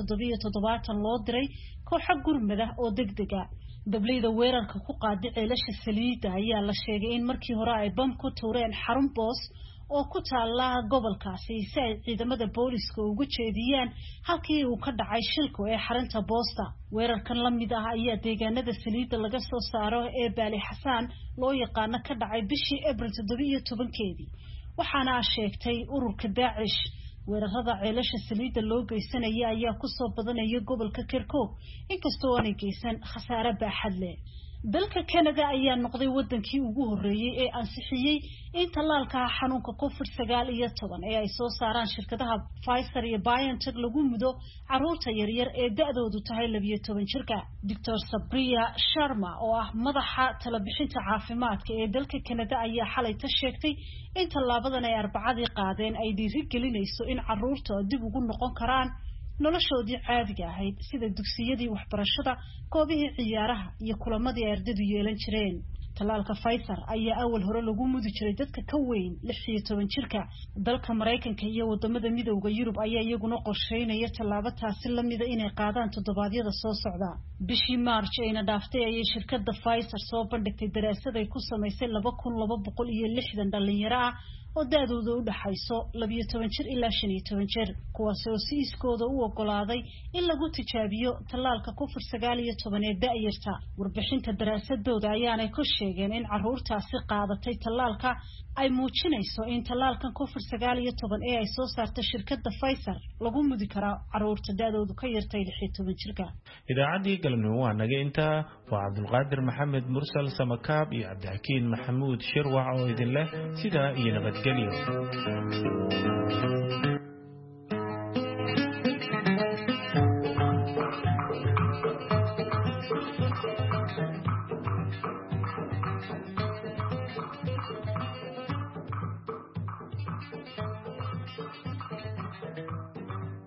177 loo diray kooxo gurmad ah oo degdeg ah. dableyda weerarka ku qaaday ceelasha saliidda ayaa la sheegay in markii hore ay bam ku tuureen xarun boos oo ku taala gobolkaasi si ay ciidamada booliska ugu jeediyaan halkii uu ka dhacay shilku ee xarunta boosta. weerarkan la mid ah ayaa deegaanada saliidda laga soo saaro ee Baali Xasaan loo yaqaan ka dhacay bishii Abriil 17keedii, waxaana sheegtay ururka Daacish. weerarada ceelasha saliidda loo geysanaya ayaa ku soo badanaya gobolka Kirkuk inkastoo aanay geysan khasaare baaxad leh. dalka Canada ayaa noqday wadankii ugu horeeyay ee ansixiyay in talaalka xanuunka COVID-19 ee ay soo saaraan shirkadaha Pfizer iyo BioNTech lagu mudo caruurta yaryar ee da'doodu tahay 12 jirka. Dr. Sabriya Sharma oo ah madaxa talabixinta caafimaadka ee dalka Canada ayaa xalay ta sheegtay in talaabadan ay Arbacadii qaadeen ay dhiirigelinayso in caruurta dib ugu noqon karaan noloshoodii caadiga ahayd sida dugsiyadii waxbarashada, goobihii ciyaaraha iyo kulamadii ardaydu yeelan jireen. talaalka Pfizer ayaa awal hore lagu mudi jiray dadka ka weyn 16 jirka. dalka Mareykanka iyo wadamada midowga Yurub ayaa iyaguna qorsheynaya talaabo taasi la mid ah inay qaadaan toddobaadyada soo socda. bishii March ayna dhaaftay ayay shirkadda Pfizer soo bandhigtay daraasad ay ku samaysay 2260 dhalinyaro ah oo da-dooda u dhaxayso 12 jir ilaa 15 jir kuwaas oo si iskooda u ogolaaday in lagu tijaabiyo tallaalka COVID-19 ee da'yarta warbixinta daraasadooda ayaanay ku sheegeen in caruurtaasi qaadatay tallaalka ay muujinayso in tallaalkan COVID-19 ee ay soo saartay shirkadda Pfizer lagu mudi karo caruurta da-doodu ka yartay 16 jirka idaacadii galabnimo waa naga intaa waa Cabdulqaadir Maxamed Mursal Samakaab iyo Cabdixakiin Maxamuud Shirwac oo idin leh sidaa iyo nabadgelyo